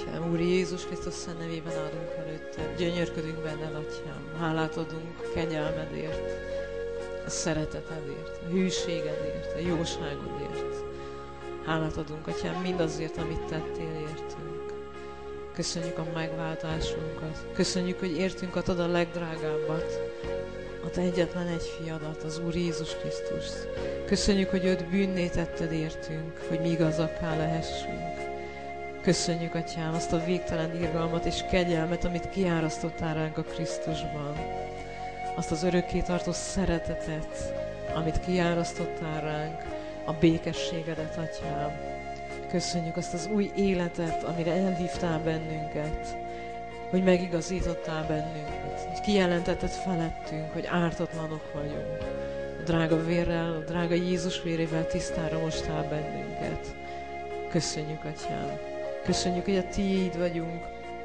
Atyám. Úr Jézus Krisztus szent nevében állunk előtted. Gyönyörködünk benned, Atyám. Hálát adunk kegyelmedért, a szeretetedért, a hűségedért, a jóságodért. Hálát adunk, Atyám, mindazért, amit tettél értünk. Köszönjük a megváltásunkat. Köszönjük, hogy értünk adtad a legdrágábbat, a te egyetlen egy fiadat, az Úr Jézus Krisztust. Köszönjük, hogy őt bűnné tetted értünk, hogy mi igazakká lehessünk. Köszönjük, Atyám, azt a végtelen irgalmat és kegyelmet, amit kiárasztottál ránk a Krisztusban. Azt az örökkétartó szeretetet, amit kiárasztottál ránk, a békességedet, Atyám. Köszönjük azt az új életet, amire elhívtál bennünket, hogy megigazítottál bennünket, hogy kijelentetted felettünk, hogy ártatlanok vagyunk. A drága vérrel, a drága Jézus vérével tisztára mostál bennünket. Köszönjük, Atyám. Köszönjük, hogy a tiéd vagyunk,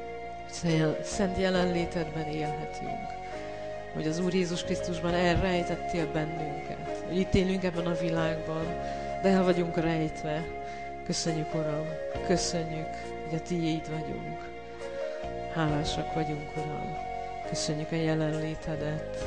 szent jelenlétedben élhetünk. Hogy az Úr Jézus Krisztusban elrejtettél bennünket. Hogy itt élünk ebben a világban, de el vagyunk rejtve. Köszönjük, Uram, köszönjük, hogy a tiéd vagyunk. Hálásak vagyunk, Uram. Köszönjük a jelenlétedet.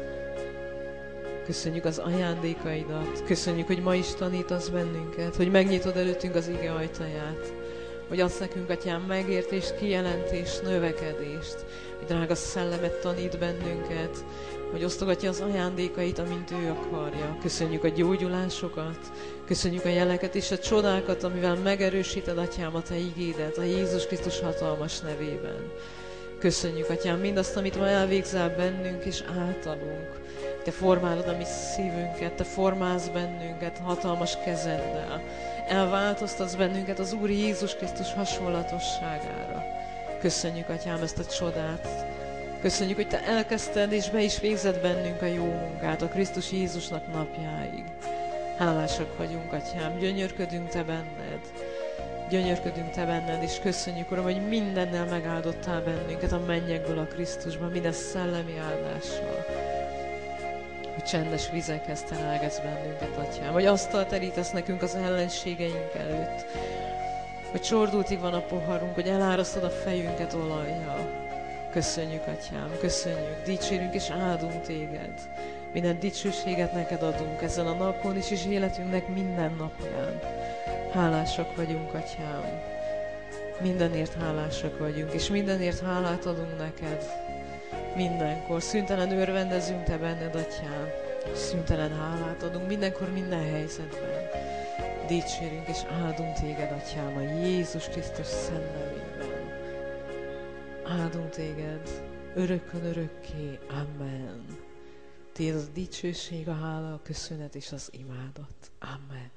Köszönjük az ajándékaidat. Köszönjük, hogy ma is tanítasz bennünket, hogy megnyitod előttünk az ige ajtaját. Hogy adsz nekünk, Atyám, megértést, kijelentést, növekedést. Hogy drága szellemet tanít bennünket, hogy osztogatja az ajándékait, amint ő akarja. Köszönjük a gyógyulásokat, köszönjük a jeleket és a csodákat, amivel megerősíted, Atyám, a te igédet, a Jézus Krisztus hatalmas nevében. Köszönjük, Atyám, mindazt, amit ma elvégzel bennünk és általunk. Te formálod a mi szívünket, te formálsz bennünket hatalmas kezeddel. Elváltoztatsz bennünket az Úr Jézus Krisztus hasonlatosságára. Köszönjük, Atyám, ezt a csodát. Köszönjük, hogy te elkezdted és be is végzed bennünk a jó munkát a Krisztus Jézusnak napjáig. Hálásak vagyunk, Atyám, gyönyörködünk te benned. Gyönyörködünk te benned, és köszönjük, Uram, hogy mindennel megáldottál bennünket a mennyekből a Krisztusban, minden szellemi áldással. Hogy csendes vizekhez terelgetsz bennünket, Atyám. Hogy asztalt terítesz nekünk az ellenségeink előtt. Hogy csordultig van a poharunk, hogy elárasztod a fejünket olajjal. Köszönjük, Atyám, köszönjük, dicsérünk és áldunk téged. Minden dicsőséget neked adunk ezen a napon is, és életünknek minden napján. Hálásak vagyunk, Atyám. Mindenért hálásak vagyunk, és mindenért hálát adunk neked. Mindenkor szüntelen örvendezünk te benned, Atyám. Szüntelen hálát adunk mindenkor, minden helyzetben. Dicsérünk és áldunk téged, Atyám, a Jézus Krisztus szent nevében. Áldunk téged örökkön örökké. Amen. Tiéd az dicsőség, a hála, a köszönet és az imádat. Amen.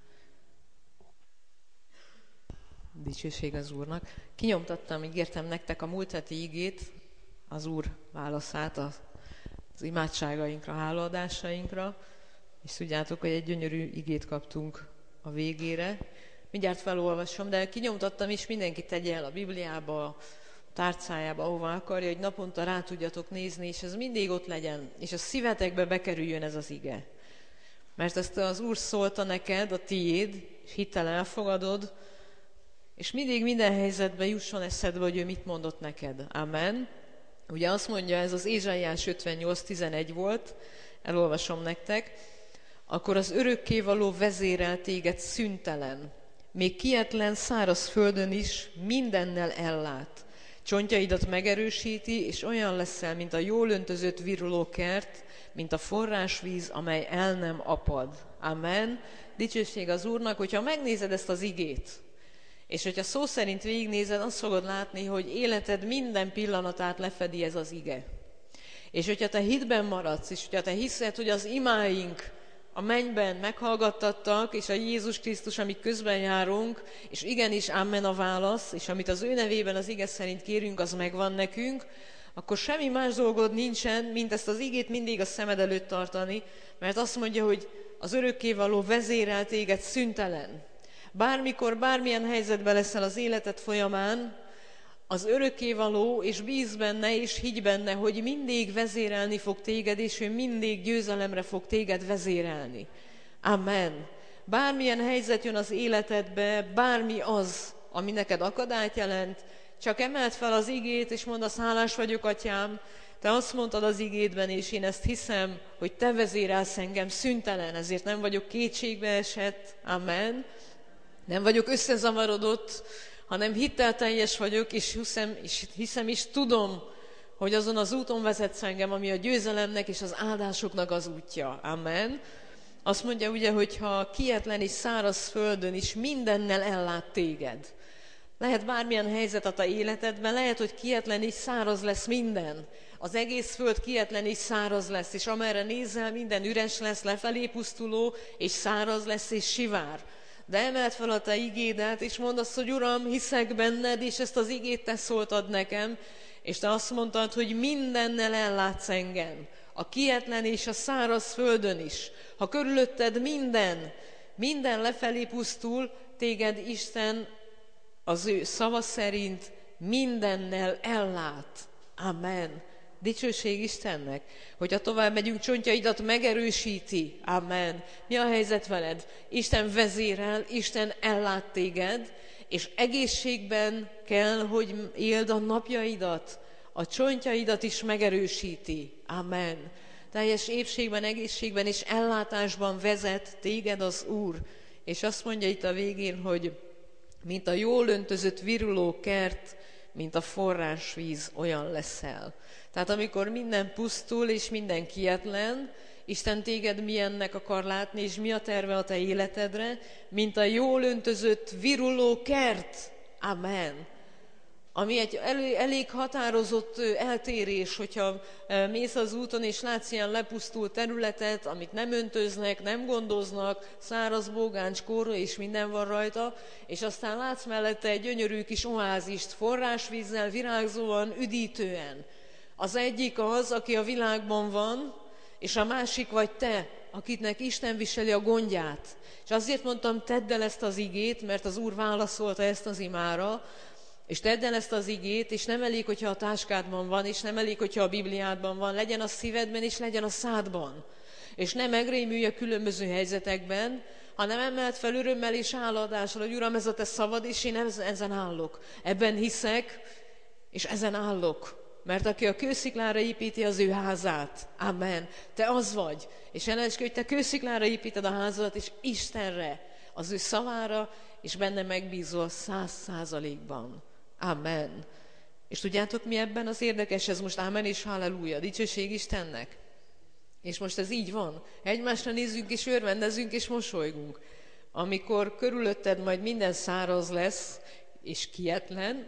Dicsőség az Úrnak. Kinyomtattam, ígértem nektek a múlt heti igét, az Úr válaszát az imádságainkra, hálaadásainkra, és tudjátok, hogy egy gyönyörű igét kaptunk a végére. Mindjárt felolvasom, de kinyomtattam is, mindenki tegye el a Bibliába, a tárcájába, ahova akarja, hogy naponta rá tudjatok nézni, és ez mindig ott legyen, és a szívetekbe bekerüljön ez az ige. Mert ezt az Úr szólta neked, a tiéd, és hittel elfogadod, és mindig minden helyzetben jusson eszedbe, hogy ő mit mondott neked. Amen. Ugye azt mondja, ez az Ézsaiás 58:11 volt, elolvasom nektek, akkor az örökkévaló vezérel téged szüntelen, még kietlen száraz földön is mindennel ellát. Csontjaidat megerősíti, és olyan leszel, mint a jól öntözött viruló kert, mint a forrásvíz, amely el nem apad. Amen. Dicsőség az Úrnak, hogyha megnézed ezt az igét, és hogyha szó szerint végignézed, azt fogod látni, hogy életed minden pillanatát lefedi ez az ige. És hogyha te hitben maradsz, és hogyha te hiszed, hogy az imáink a mennyben meghallgattattak, és a Jézus Krisztus, amik közben járunk, és igenis amen a válasz, és amit az ő nevében az ige szerint kérünk, az megvan nekünk, akkor semmi más dolgod nincsen, mint ezt az igét mindig a szemed előtt tartani, mert azt mondja, hogy az örökkévaló vezérel téged szüntelen. Bármikor, bármilyen helyzetben leszel az életed folyamán, az örökkévaló, és bíz benne, és higgy benne, hogy mindig vezérelni fog téged, és ő mindig győzelemre fog téged vezérelni. Amen. Bármilyen helyzet jön az életedbe, bármi az, ami neked akadályt jelent, csak emeld fel az igét, és mondd azt, hálás vagyok, atyám, te azt mondtad az igédben, és én ezt hiszem, hogy te vezérelsz engem szüntelen, ezért nem vagyok kétségbe esett, amen. Nem vagyok összezavarodott, hanem hittelteljes vagyok, és hiszem is tudom, hogy azon az úton vezetsz engem, ami a győzelemnek és az áldásoknak az útja. Amen. Azt mondja ugye, hogy ha kietlen és száraz földön is mindennel ellát téged. Lehet bármilyen helyzet a te életedben, lehet, hogy kietlen és száraz lesz minden. Az egész föld kietlen és száraz lesz, és amerre nézel, minden üres lesz, lefelé pusztuló, és száraz lesz, és sivár. De emeld fel a te igédet, és mondd azt, hogy Uram, hiszek benned, és ezt az igét te szóltad nekem, és te azt mondtad, hogy mindennel ellátsz engem. A kietlen és a száraz földön is. Ha körülötted minden lefelé pusztul, téged Isten az ő szava szerint mindennel ellát. Amen. Dicsőség Istennek, hogyha tovább megyünk, csontjaidat megerősíti. Amen. Mi a helyzet veled? Isten vezérel, Isten ellát téged, és egészségben kell, hogy éld a napjaidat. A csontjaidat is megerősíti. Amen. Teljes épségben, egészségben és ellátásban vezet téged az Úr. És azt mondja itt a végén, hogy mint a jól öntözött viruló kert, mint a forrásvíz, olyan leszel. Tehát amikor minden pusztul és minden kietlen, Isten téged milyennek akar látni, és mi a terve a te életedre, mint a jól öntözött viruló kert. Amen. Ami egy elég határozott eltérés, hogyha mész az úton, és látsz ilyen lepusztult területet, amit nem öntöznek, nem gondoznak, száraz bógáncs, kóró és minden van rajta, és aztán látsz mellette egy gyönyörű kis oázist, forrásvízzel, virágzóan, üdítően. Az egyik az, aki a világban van, és a másik vagy te, akitnek Isten viseli a gondját. És azért mondtam, tedd el ezt az igét, mert az Úr válaszolta ezt az imára, és tedd el ezt az igét, és nem elég, hogyha a táskádban van, és nem elég, hogyha a Bibliádban van, legyen a szívedben, és legyen a szádban. És nem megrémülj a különböző helyzetekben, hanem emeld fel örömmel és háladással, hogy Uram, ez a te szavad, és én ezen állok. Ebben hiszek, és ezen állok. Mert aki a kősziklára építi az ő házát, amen, te az vagy. És jelensd ki, hogy te kősziklára építed a házadat, és Istenre, az ő szavára, és benne megbízol 100%-ban. Amen. És tudjátok, mi ebben az érdekes? Ez most amen és halleluja, dicsőség Istennek. És most ez így van. Egymásra nézzünk, és örvendezünk, és mosolygunk. Amikor körülötted majd minden száraz lesz, és kietlen,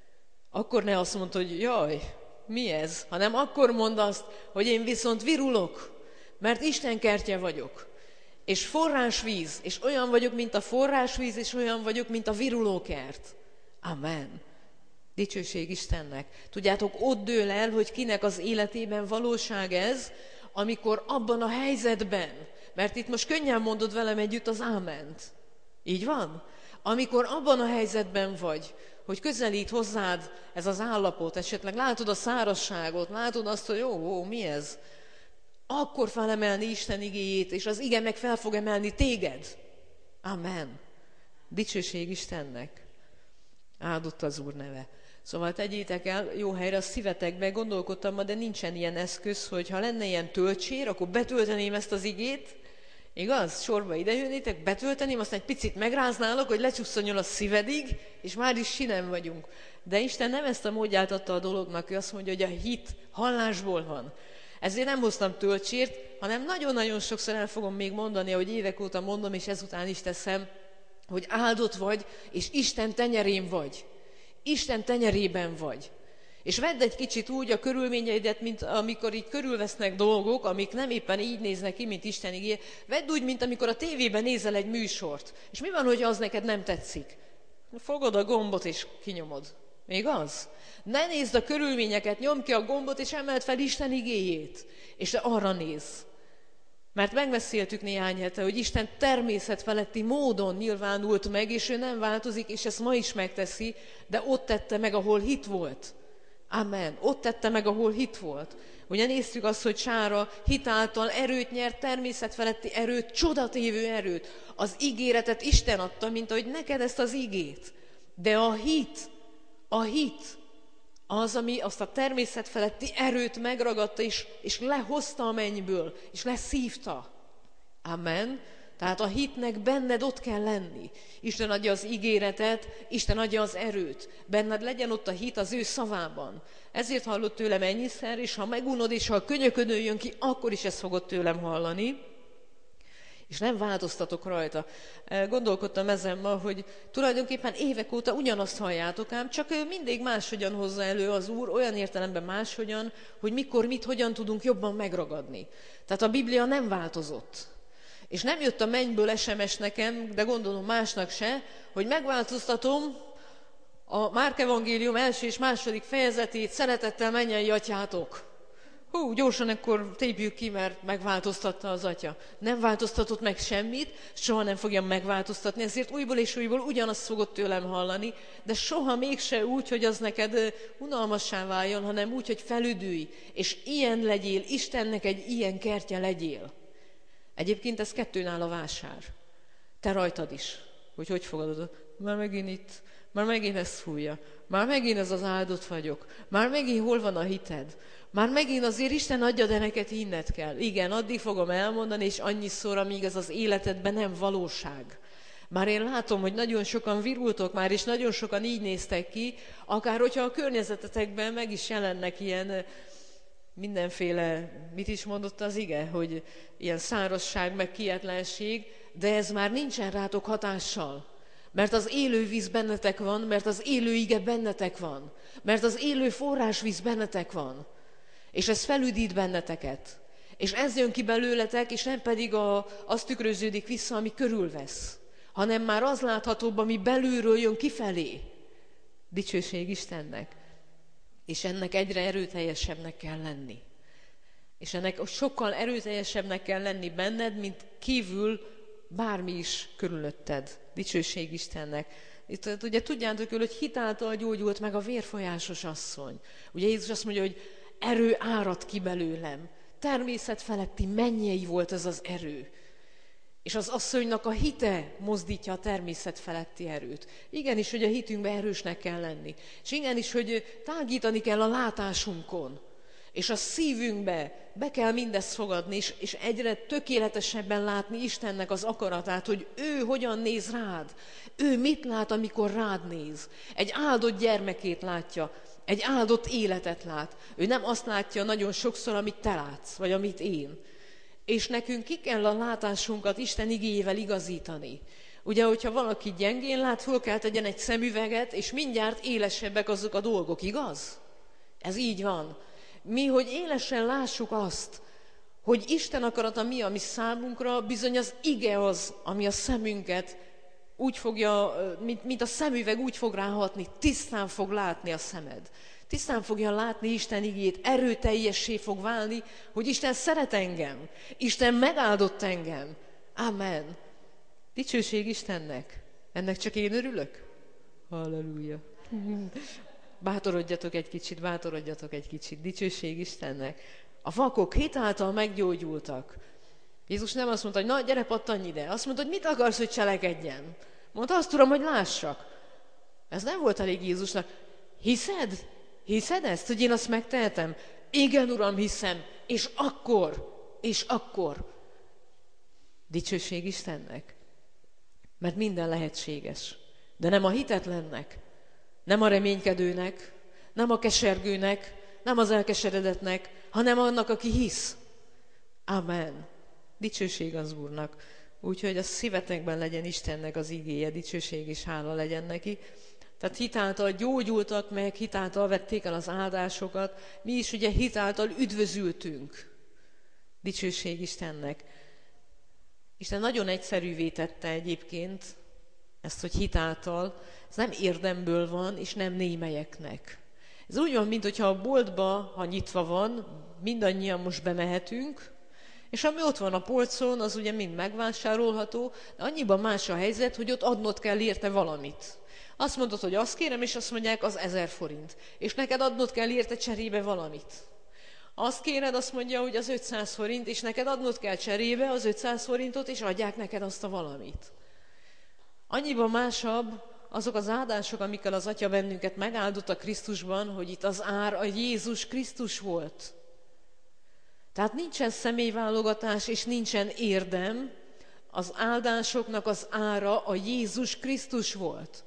akkor ne azt mondd, hogy jaj, mi ez? Hanem akkor mondd azt, hogy én viszont virulok, mert Isten kertje vagyok. És forrásvíz, és olyan vagyok, mint a forrásvíz, és olyan vagyok, mint a virulókert. Amen. Dicsőség Istennek. Tudjátok, ott dől el, hogy kinek az életében valóság ez, amikor abban a helyzetben, mert itt most könnyen mondod velem együtt az áment. Így van? Amikor abban a helyzetben vagy, hogy közelít hozzád ez az állapot, esetleg látod a szárazságot, látod azt, hogy ó, mi ez? Akkor felemelni Isten igéjét, és az ige meg fel fog emelni téged. Amen. Dicsőség Istennek. Áldott az Úr neve. Szóval tegyétek el jó helyre a szívetekbe, gondolkodtam ma, de nincsen ilyen eszköz, hogy ha lenne ilyen töltsér, akkor betölteném ezt az igét, igaz? Sorba idejönnétek, betölteném, aztán egy picit megráználok, hogy lecsusszonjon a szívedig, és már is sinem vagyunk. De Isten nem ezt a módját adta a dolognak, ő azt mondja, hogy a hit hallásból van. Ezért nem hoztam töltsért, hanem nagyon-nagyon sokszor el fogom még mondani, ahogy évek óta mondom, és ezután is teszem, hogy áldott vagy, és Isten tenyerén vagy. Isten tenyerében vagy. És vedd egy kicsit úgy a körülményeidet, mint amikor így körülvesznek dolgok, amik nem éppen így néznek ki, mint Isten igéje. Vedd úgy, mint amikor a tévében nézel egy műsort. És mi van, hogy az neked nem tetszik? Fogod a gombot és kinyomod. Még az? Ne nézd a körülményeket, nyomd ki a gombot, és emeld fel Isten igéjét. És te arra nézz. Mert megbeszéltük néhány hete, hogy Isten természetfeletti módon nyilvánult meg, és ő nem változik, és ezt ma is megteszi, de ott tette meg, ahol hit volt. Amen. Ott tette meg, ahol hit volt. Ugye néztük azt, hogy Sára hitáltal erőt nyert, természetfeletti erőt, csodatévő erőt. Az ígéretet Isten adta, mint ahogy neked ezt az ígét. De a hit az, ami azt a természet feletti erőt megragadta, és lehozta a mennyből, és leszívta. Amen. Tehát a hitnek benned ott kell lenni. Isten adja az ígéretet, Isten adja az erőt. Benned legyen ott a hit az ő szavában. Ezért hallott tőlem ennyiszer, és ha megunod, és ha a könyöködön jön ki, akkor is ezt fogod tőlem hallani. És nem változtatok rajta. Gondolkodtam ezen ma, hogy tulajdonképpen évek óta ugyanazt halljátok ám, csak mindig máshogyan hozza elő az Úr, olyan értelemben máshogyan, hogy mikor, mit, hogyan tudunk jobban megragadni. Tehát a Biblia nem változott. És nem jött a mennyből SMS nekem, de gondolom másnak se, hogy megváltoztatom a Márk evangélium 1. és 2. fejezetét, szeretettel mennyei atyátok. Gyorsan akkor tépjük ki, mert megváltoztatta az atya. Nem változtatott meg semmit, soha nem fogja megváltoztatni, ezért újból és újból ugyanazt fogod tőlem hallani, de soha mégse úgy, hogy az neked unalmassá váljon, hanem úgy, hogy felüdülj, és ilyen legyél, Istennek egy ilyen kertje legyél. Egyébként ez kettőn áll a vásár. Te rajtad is, hogy fogadod. Már megint itt, már megint ezt fújja, már megint ez az áldott vagyok, már megint hol van a hited, már megint azért Isten adja, de neked hinned kell. Igen, addig fogom elmondani, és annyiszor, amíg ez az életedben nem valóság. Már én látom, hogy nagyon sokan virultok már, és nagyon sokan így néztek ki, akár hogyha a környezetetekben meg is jelennek ilyen mindenféle, mit is mondott az ige, hogy ilyen szárazság, meg kijetlenség, de ez már nincsen rátok hatással. Mert az élő víz bennetek van, mert az élő ige bennetek van, mert az élő forrásvíz bennetek van. És ez felüdít benneteket. És ez jön ki belőletek, és nem pedig az tükröződik vissza, ami körülvesz, hanem már az láthatóbb, ami belülről jön kifelé. Dicsőség Istennek. És ennek egyre erőteljesebbnek kell lenni. És ennek sokkal erőteljesebbnek kell lenni benned, mint kívül bármi is körülötted. Dicsőség Istennek. Itt ugye tudjátok, hogy hitáltal gyógyult meg a vérfolyásos asszony. Ugye Jézus azt mondja, hogy erő árad ki belőlem. Természet feletti mennyei volt ez az erő. És az asszonynak a hite mozdítja a természet feletti erőt. Igenis, hogy a hitünkben erősnek kell lenni. És igenis, hogy tágítani kell a látásunkon. És a szívünkbe be kell mindezt fogadni, és egyre tökéletesebben látni Istennek az akaratát, hogy ő hogyan néz rád. Ő mit lát, amikor rád néz. Egy áldott gyermekét látja, egy áldott életet lát. Ő nem azt látja nagyon sokszor, amit te látsz, vagy amit én. És nekünk ki kell a látásunkat Isten igéjével igazítani. Ugye, hogyha valaki gyengén lát, föl kell tegyen egy szemüveget, és mindjárt élesebbek azok a dolgok, igaz? Ez így van. Mi, hogy élesen lássuk azt, hogy Isten akarata mi, ami számunkra, bizony az ige az, ami a szemünket úgy fogja, mint a szemüveg úgy fog ráhatni, tisztán fog látni a szemed. Tisztán fogja látni Isten igét, erőteljessé fog válni, hogy Isten szeret engem, Isten megáldott engem. Amen. Dicsőség Istennek. Ennek csak én örülök? Halleluja. Bátorodjatok egy kicsit. Dicsőség Istennek. A vakok hitáltal meggyógyultak. Jézus nem azt mondta, hogy na, gyere, pattanj ide. Azt mondta, hogy mit akarsz, hogy cselekedjen? Mondta, azt tudom, hogy lássak. Ez nem volt elég Jézusnak. Hiszed? Hiszed ezt, hogy én azt megtehetem? Igen, Uram, hiszem. És akkor. Dicsőség Istennek. Mert minden lehetséges. De nem a hitetlennek, nem a reménykedőnek, nem a kesergőnek, nem az elkeseredetnek, hanem annak, aki hisz. Amen. Dicsőség az Úrnak. Úgyhogy a szívetekben legyen Istennek az igéje, dicsőség és hála legyen neki. Tehát hitáltal gyógyultak meg, hitáltal vették el az áldásokat. Mi is ugye hitáltal üdvözültünk. Dicsőség Istennek. Isten nagyon egyszerűvé tette egyébként ezt, hogy hitáltal. Ez nem érdemből van, és nem némelyeknek. Ez úgy van, mintha a boltba, ha nyitva van, mindannyian most bemehetünk, és ami ott van a polcon, az ugye mind megvásárolható, de annyiban más a helyzet, hogy ott adnod kell érte valamit. Azt mondod, hogy azt kérem, és azt mondják, az 1000 forint. És neked adnod kell érte cserébe valamit. Azt kéred, azt mondja, hogy az 500 forint, és neked adnod kell cserébe az 500 forintot, és adják neked azt a valamit. Annyiban másabb azok az áldások, amikkel az Atya bennünket megáldott a Krisztusban, hogy itt az ár a Jézus Krisztus volt. Tehát nincsen személyválogatás és nincsen érdem, az áldásoknak az ára a Jézus Krisztus volt.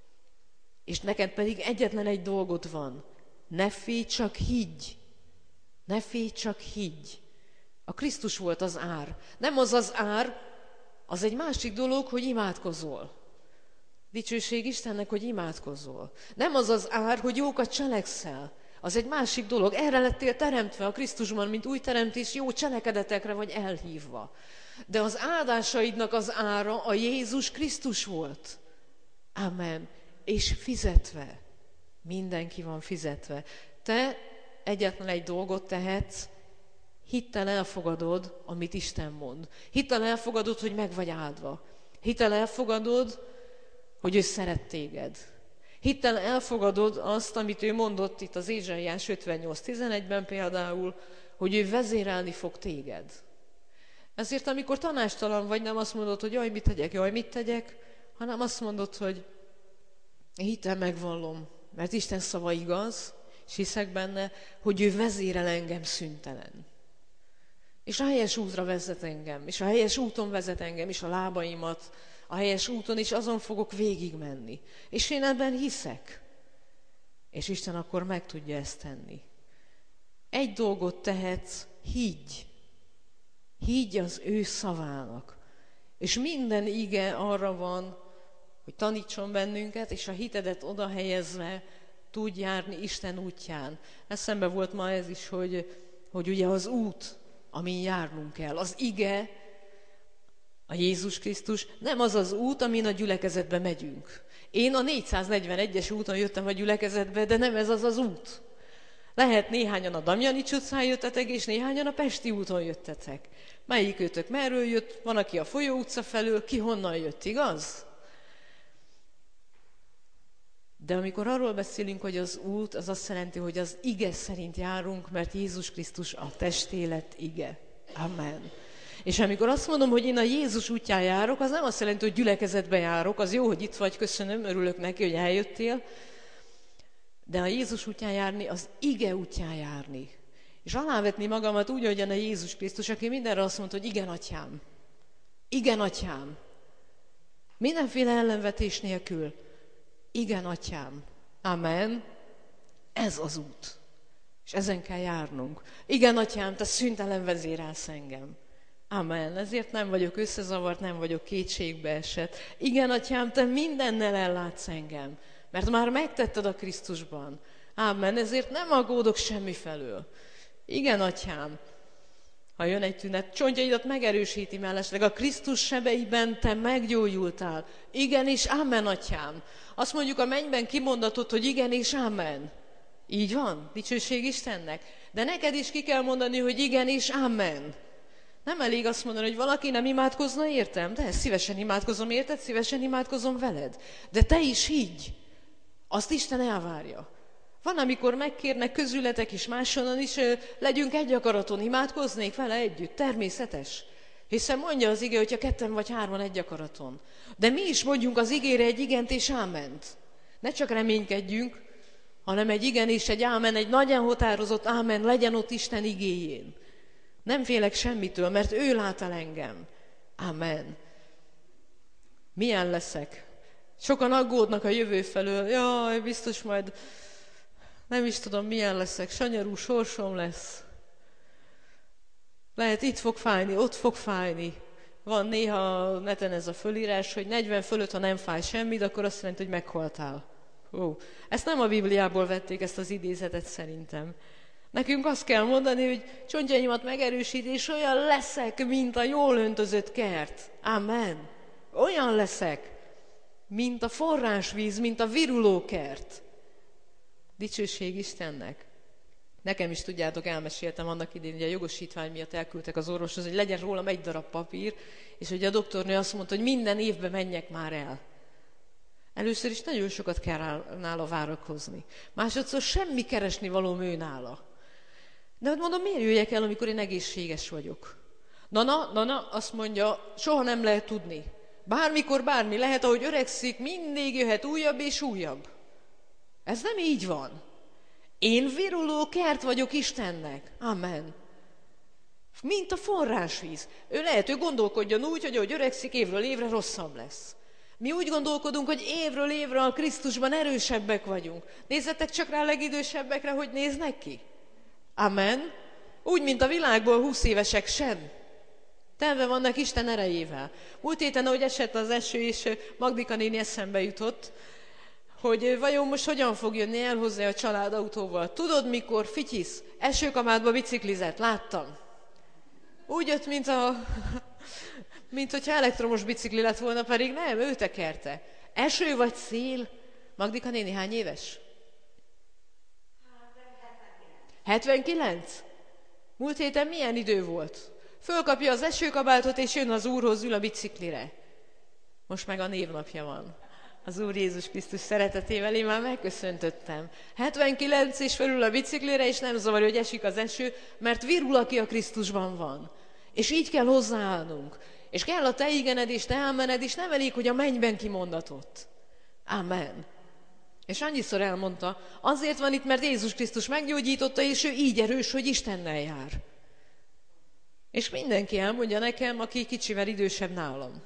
És neked pedig egyetlen egy dolgod van. Ne félj, csak higgy. Ne félj, csak higgy. A Krisztus volt az ár. Nem az az ár, az egy másik dolog, hogy imádkozol. Dicsőség Istennek, hogy imádkozol. Nem az az ár, hogy jókat cselekszel. Az egy másik dolog. Erre lettél teremtve a Krisztusban, mint új teremtés, jó cselekedetekre vagy elhívva. De az áldásaidnak az ára a Jézus Krisztus volt. Amen. És fizetve. Mindenki van fizetve. Te egyetlen egy dolgot tehetsz, hittel elfogadod, amit Isten mond. Hittel elfogadod, hogy meg vagy áldva. Hittel elfogadod, hogy ő szeret téged. Hittel elfogadod azt, amit ő mondott itt az Ézsaiás 58:11-ben például, hogy ő vezérelni fog téged. Ezért amikor tanácstalan vagy, nem azt mondod, hogy jaj, mit tegyek, hanem azt mondod, hogy hittel megvallom, mert Isten szava igaz, és hiszek benne, hogy ő vezérel engem szüntelen. És a helyes útra vezet engem, és a helyes úton vezet engem, és a lábaimat a helyes úton is azon fogok végigmenni. És én ebben hiszek. És Isten akkor meg tudja ezt tenni. Egy dolgot tehetsz, higgy. Higgy az ő szavának. És minden ige arra van, hogy tanítson bennünket, és a hitedet oda helyezve tudj járni Isten útján. Eszembe volt ma ez is, hogy ugye az út, amin járnunk kell. Az ige, a Jézus Krisztus nem az az út, amin a gyülekezetbe megyünk. Én a 441-es úton jöttem a gyülekezetbe, de nem ez az az út. Lehet néhányan a Damjanics utcán jöttetek, és néhányan a Pesti úton jöttetek. Melyik őtök merről jött? Van, aki a Folyó utca felől, ki honnan jött, igaz? De amikor arról beszélünk, hogy az út, az azt jelenti, hogy az ige szerint járunk, mert Jézus Krisztus a testélet ige. Amen. És amikor azt mondom, hogy én a Jézus útján járok, az nem azt jelenti, hogy gyülekezetbe járok, az jó, hogy itt vagy, köszönöm, örülök neki, hogy eljöttél, de a Jézus útján járni, az ige útján járni. És alávetni magamat úgy, ahogyan a Jézus Krisztus, aki mindenre azt mondta, hogy igen, atyám. Igen, atyám. Mindenféle ellenvetés nélkül. Igen, atyám. Amen. Ez az út. És ezen kell járnunk. Igen, atyám, te szüntelen vezérelsz engem. Amen. Ezért nem vagyok összezavart, nem vagyok kétségbe esett. Igen, atyám, te mindennel ellátsz engem, mert már megtetted a Krisztusban. Amen. Ezért nem aggódok semmi felől. Igen, atyám. Ha jön egy tünet, csontjaidat megerősíti mellesleg. A Krisztus sebeiben te meggyógyultál. Igen és amen, atyám. Azt mondjuk a mennyben kimondatot, hogy igen és amen. Így van, dicsőség Istennek. De neked is ki kell mondani, hogy igen és amen. Nem elég azt mondani, hogy valaki nem imádkozna értem, de szívesen imádkozom érted, szívesen imádkozom veled. De te is higgy. Azt Isten elvárja. Van, amikor megkérnek közületek is, máshonnan is, legyünk egy akaraton, imádkoznék vele együtt, természetes. Hiszen mondja az ige, hogyha 2 vagy 3 egy akaraton. De mi is mondjunk az igére egy igent és áment. Ne csak reménykedjünk, hanem egy igen és egy ámen, egy nagyon határozott ámen legyen ott Isten igéjén. Nem félek semmitől, mert ő lát el engem. Amen. Milyen leszek? Sokan aggódnak a jövő felől. Jaj, biztos majd nem is tudom, milyen leszek. Sanyarú sorsom lesz. Lehet itt fog fájni, ott fog fájni. Van néha neten ez a fölírás, hogy 40 fölött, ha nem fáj semmit, akkor azt jelenti, hogy meghaltál. Ezt nem a Bibliából vették, ezt az idézetet szerintem. Nekünk azt kell mondani, hogy csontjaimat megerősít, és olyan leszek, mint a jól öntözött kert. Amen. Olyan leszek, mint a forrásvíz, mint a viruló kert. Dicsőség Istennek. Nekem is, tudjátok, elmeséltem annak idén, hogy a jogosítvány miatt elküldtek az orvoshoz, hogy legyen rólam egy darab papír, és hogy a doktornő azt mondta, hogy minden évben menjek már el. Először is nagyon sokat kell nála várakozni. Másodszor semmi keresni valóm ő nála. De hogy mondom, miért jöjjek el, amikor én egészséges vagyok? Na, azt mondja, soha nem lehet tudni. Bármikor bármi lehet, ahogy öregszik, mindig jöhet újabb és újabb. Ez nem így van. Én viruló kert vagyok Istennek. Amen. Mint a forrásvíz. Ő lehet, ő gondolkodjon úgy, hogy ahogy öregszik, évről évre rosszabb lesz. Mi úgy gondolkodunk, hogy évről évre a Krisztusban erősebbek vagyunk. Nézzetek csak rá a legidősebbekre, hogy néznek ki. Amen. Úgy, mint a világból 20 évesek sem. Telve vannak Isten erejével. Múlt héten, ahogy esett az eső, és Magdika néni eszembe jutott, hogy vajon most hogyan fog jönni el hozzá a család autóval. Tudod, mikor Fityisz esőkabátba biciklizett? Láttam. Úgy jött, mint hogyha elektromos bicikli lett volna, pedig nem, ő tekerte. Eső vagy szél? Magdika néni hány éves? 79? Múlt héten milyen idő volt? Fölkapja az esőkabátot, és jön az Úrhoz, ül a biciklire. Most meg a névnapja van. Az Úr Jézus Krisztus szeretetével én már megköszöntöttem. 79 és felül a biciklire, és nem zavarja, hogy esik az eső, mert virul, aki a Krisztusban van. És így kell hozzáállnunk. És kell a te igened és te ámened, és nem elég, hogy a mennyben kimondatott. Amen. És annyiszor elmondta, azért van itt, mert Jézus Krisztus meggyógyította, és ő így erős, hogy Istennel jár. És mindenki elmondja nekem, aki kicsivel idősebb nálam.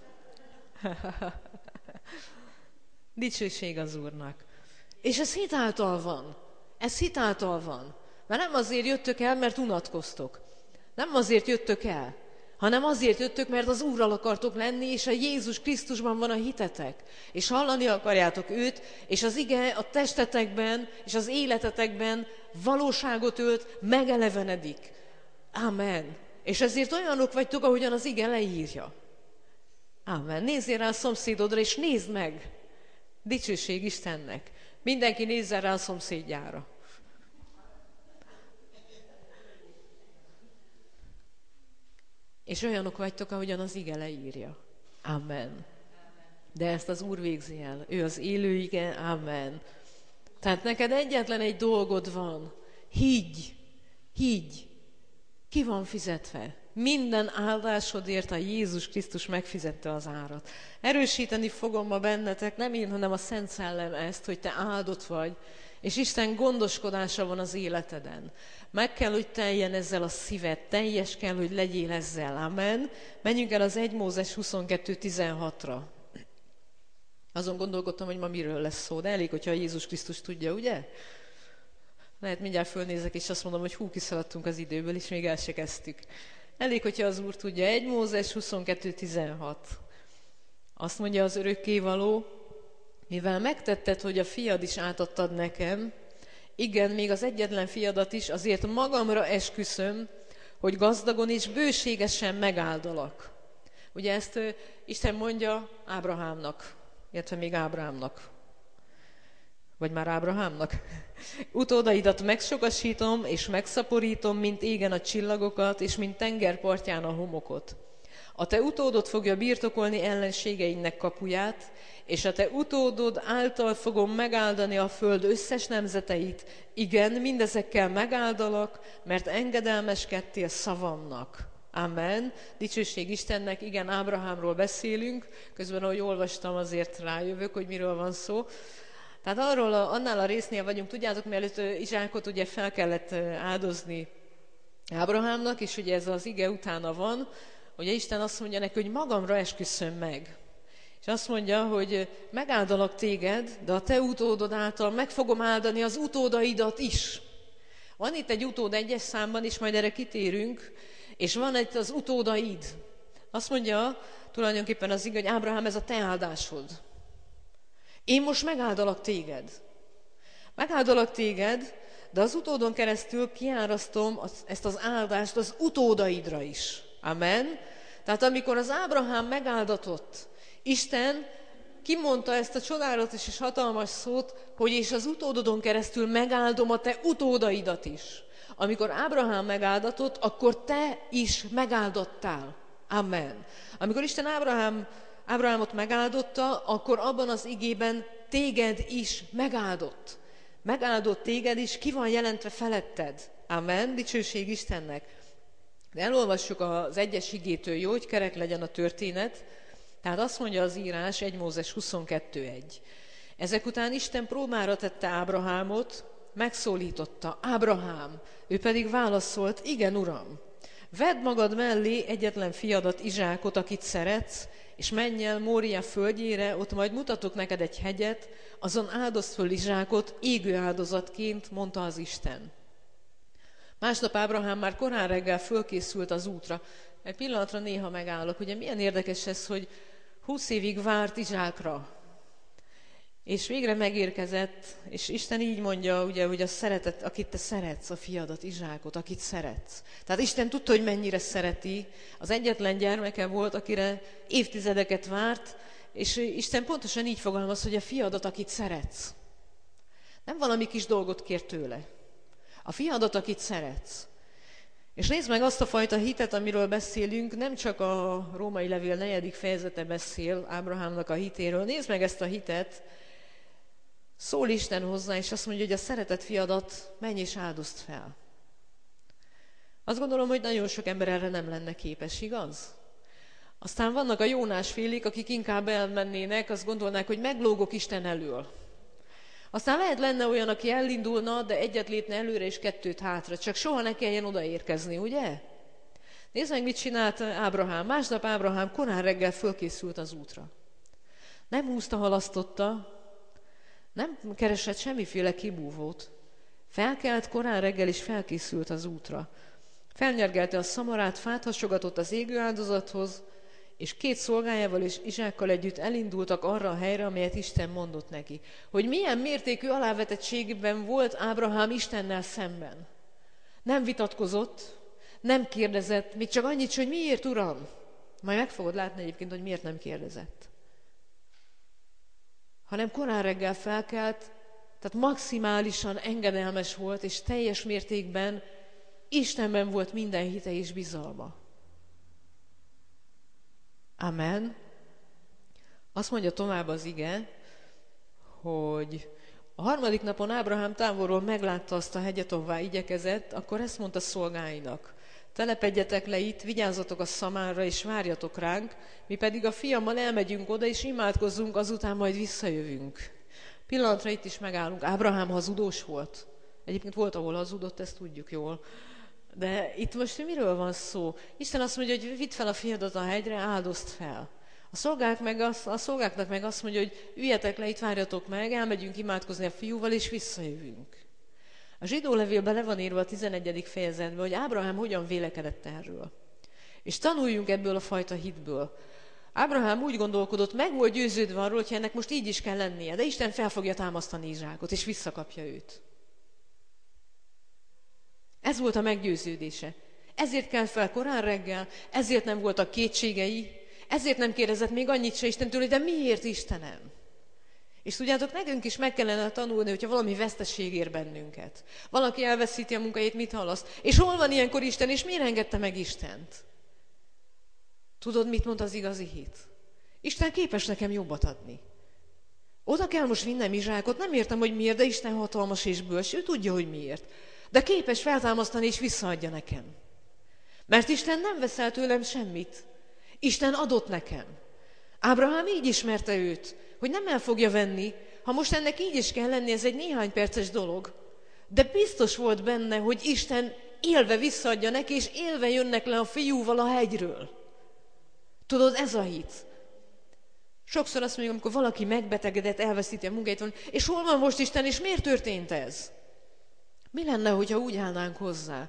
Dicsőség az Úrnak. És ez hitáltal van. Ez hitáltal van. Mert nem azért jöttök el, mert unatkoztok. Nem azért jöttök el, hanem azért jöttök, mert az Úrral akartok lenni, és a Jézus Krisztusban van a hitetek. És hallani akarjátok őt, és az ige a testetekben, és az életetekben valóságot ölt, megelevenedik. Amen. És ezért olyanok vagytok, ahogyan az ige leírja. Amen. Nézzél rá a szomszédodra, és nézd meg. Dicsőség Istennek. Mindenki nézzen rá a szomszédjára. És olyanok vagytok, ahogyan az ige leírja. Amen. De ezt az Úr végzi el. Ő az élő ige. Amen. Tehát neked egyetlen egy dolgod van. Higgy. Higgy. Ki van fizetve? Minden áldásodért a Jézus Krisztus megfizette az árat. Erősíteni fogom ma bennetek, nem én, hanem a Szent Szellem ezt, hogy te áldott vagy, és Isten gondoskodása van az életeden. Meg kell, hogy teljen ezzel a szíved, teljes kell, hogy legyél ezzel. Amen. Menjünk el az 1 Mózes 22:16-ra. Azon gondolkodtam, hogy ma miről lesz szó, de elég, hogyha a Jézus Krisztus tudja, ugye? Lehet mindjárt fölnézek, és azt mondom, hogy kiszaladtunk az időből, és még el se kezdtük. Elég, hogyha az Úr tudja. 1 Mózes 22:16. Azt mondja az örökkévaló, mivel megtetted, hogy a fiad is átadtad nekem, igen, még az egyetlen fiadat is, azért magamra esküszöm, hogy gazdagon és bőségesen megáldalak. Ugye ezt Isten mondja Ábrahámnak, illetve még Ábrahámnak. Vagy már Ábrahámnak. Utódaidat megsokasítom és megszaporítom, mint égen a csillagokat, és mint tengerpartján a homokot. A te utódod fogja birtokolni ellenségeinek kapuját, és a te utódod által fogom megáldani a föld összes nemzeteit. Igen, mindezekkel megáldalak, mert engedelmeskedtél szavamnak. Amen. Dicsőség Istennek. Igen, Ábrahámról beszélünk. Közben, ahogy olvastam, azért rájövök, hogy miről van szó. Tehát annál a résznél vagyunk, tudjátok, mielőtt Izsákot ugye fel kellett áldozni Ábrahámnak, és ugye ez az ige utána van, ugye Isten azt mondja neki, hogy magamra esküszöm meg. És azt mondja, hogy megáldalak téged, de a te utódod által meg fogom áldani az utódaidat is. Van itt egy utód 1-es számban, és majd erre kitérünk, és van itt az utódaid. Azt mondja tulajdonképpen az ige, hogy Ábrahám, ez a te áldásod. Én most megáldalak téged. Megáldalak téged, de az utódon keresztül kiárasztom ezt az áldást az utódaidra is. Amen. Tehát amikor az Ábrahám megáldatott, Isten kimondta ezt a csodálatos és hatalmas szót, hogy és az utódodon keresztül megáldom a te utódaidat is. Amikor Ábrahám megáldatott, akkor te is megáldottál. Amen. Amikor Isten Ábrahámot megáldotta, akkor abban az igében téged is megáldott. Megáldott téged is, ki van jelentve feletted. Amen. Dicsőség Istennek. De elolvassuk az 1-es igétől, jó, hogy kerek legyen a történet. Tehát azt mondja az írás, 1 Mózes 22.1. Ezek után Isten próbára tette Ábrahámot, megszólította: Ábrahám, ő pedig válaszolt: igen, uram. Vedd magad mellé egyetlen fiadat, Izsákot, akit szeretsz, és menj el Mória földjére, ott majd mutatok neked egy hegyet, azon áldozd föl Izsákot égő áldozatként, mondta az Isten. Másnap Ábrahám már korán reggel fölkészült az útra. Egy pillanatra néha megállok. Ugye milyen érdekes ez, hogy 20 évig várt Izsákra, és végre megérkezett, és Isten így mondja, ugye, hogy a szeretet, akit te szeretsz, a fiadat, Izsákot, akit szeretsz. Tehát Isten tudta, hogy mennyire szereti. Az egyetlen gyermeke volt, akire évtizedeket várt, és Isten pontosan így fogalmaz, hogy a fiadat, akit szeretsz. Nem valami kis dolgot kér tőle. A fiadat, akit szeretsz. És nézd meg azt a fajta hitet, amiről beszélünk, nem csak a Római levél 4. fejezete beszél Ábrahámnak a hitéről. Nézd meg ezt a hitet, szól Isten hozzá, és azt mondja, hogy a szeretett fiadat menj és áldozd fel. Azt gondolom, hogy nagyon sok ember erre nem lenne képes, igaz? Aztán vannak a Jónásfélék, akik inkább elmennének, azt gondolnák, hogy meglógok Isten elől. Aztán lenne olyan, aki elindulna, de egyet lépne előre és 2 hátra, csak soha ne kelljen odaérkezni, ugye? Nézd meg, mit csinált Ábrahám. Másnap Ábrahám korán reggel fölkészült az útra. Nem húzta, halasztotta, nem keresett semmiféle kibúvót. Felkelt korán reggel és felkészült az útra. Felnyergelte a szamarát, fát hasogatott az égő áldozathoz, és 2 szolgájával és Izsákkal együtt elindultak arra a helyre, amelyet Isten mondott neki. Hogy milyen mértékű alávetettségben volt Ábrahám Istennel szemben. Nem vitatkozott, nem kérdezett, még csak annyit, hogy miért, Uram? Majd meg fogod látni egyébként, hogy miért nem kérdezett. Hanem korán reggel felkelt, tehát maximálisan engedelmes volt, és teljes mértékben Istenben volt minden hite és bizalma. Amen. Azt mondja tovább az ige, hogy a 3. napon Ábrahám távolról meglátta azt a hegyet, ahová igyekezett, akkor ezt mondta szolgáinak: telepedjetek le itt, vigyázzatok a szamárra, és várjatok ránk, mi pedig a fiammal elmegyünk oda, és imádkozzunk, azután majd visszajövünk. Pillanatra itt is megállunk. Ábrahám hazudós volt. Egyébként volt, ahol hazudott, ezt tudjuk jól. De itt most miről van szó? Isten azt mondja, hogy vidd fel a fiadat a hegyre, áldozd fel. A szolgáknak meg azt mondja, hogy üljetek le, itt várjatok meg, elmegyünk imádkozni a fiúval, és visszajövünk. A zsidó levélben le van írva a 11. fejezetben, hogy Ábrahám hogyan vélekedett erről. És tanuljunk ebből a fajta hitből. Ábrahám úgy gondolkodott, meg volt győződve arról, hogy ennek most így is kell lennie, de Isten fel fogja támasztani Izsákot, és visszakapja őt. Ez volt a meggyőződése. Ezért kelt fel korán reggel, ezért nem voltak kétségei, ezért nem kérdezett még annyit se Istentől, hogy de miért Istenem? És tudjátok, nekünk is meg kellene tanulni, hogyha valami veszteség ér bennünket. Valaki elveszíti a munkáját, mit halaszt? És hol van ilyenkor Isten, és miért engedte meg Istent? Tudod, mit mond az igazi hit? Isten képes nekem jobbat adni. Oda kell most vinnem Izsákot, nem értem, hogy miért, de Isten hatalmas és bölcs, ő tudja, hogy miért. De képes feltámasztani és visszaadja nekem. Mert Isten nem vesz el tőlem semmit. Isten adott nekem. Ábrahám így ismerte őt, hogy nem el fogja venni, ha most ennek így is kell lenni, ez egy néhány perces dolog. De biztos volt benne, hogy Isten élve visszaadja neki, és élve jönnek le a fiúval a hegyről. Tudod, ez a hit. Sokszor azt mondjuk, amikor valaki megbetegedett, elveszíti a munkáját, és hol van most Isten, és miért történt ez? Mi lenne, hogyha úgy állnánk hozzá,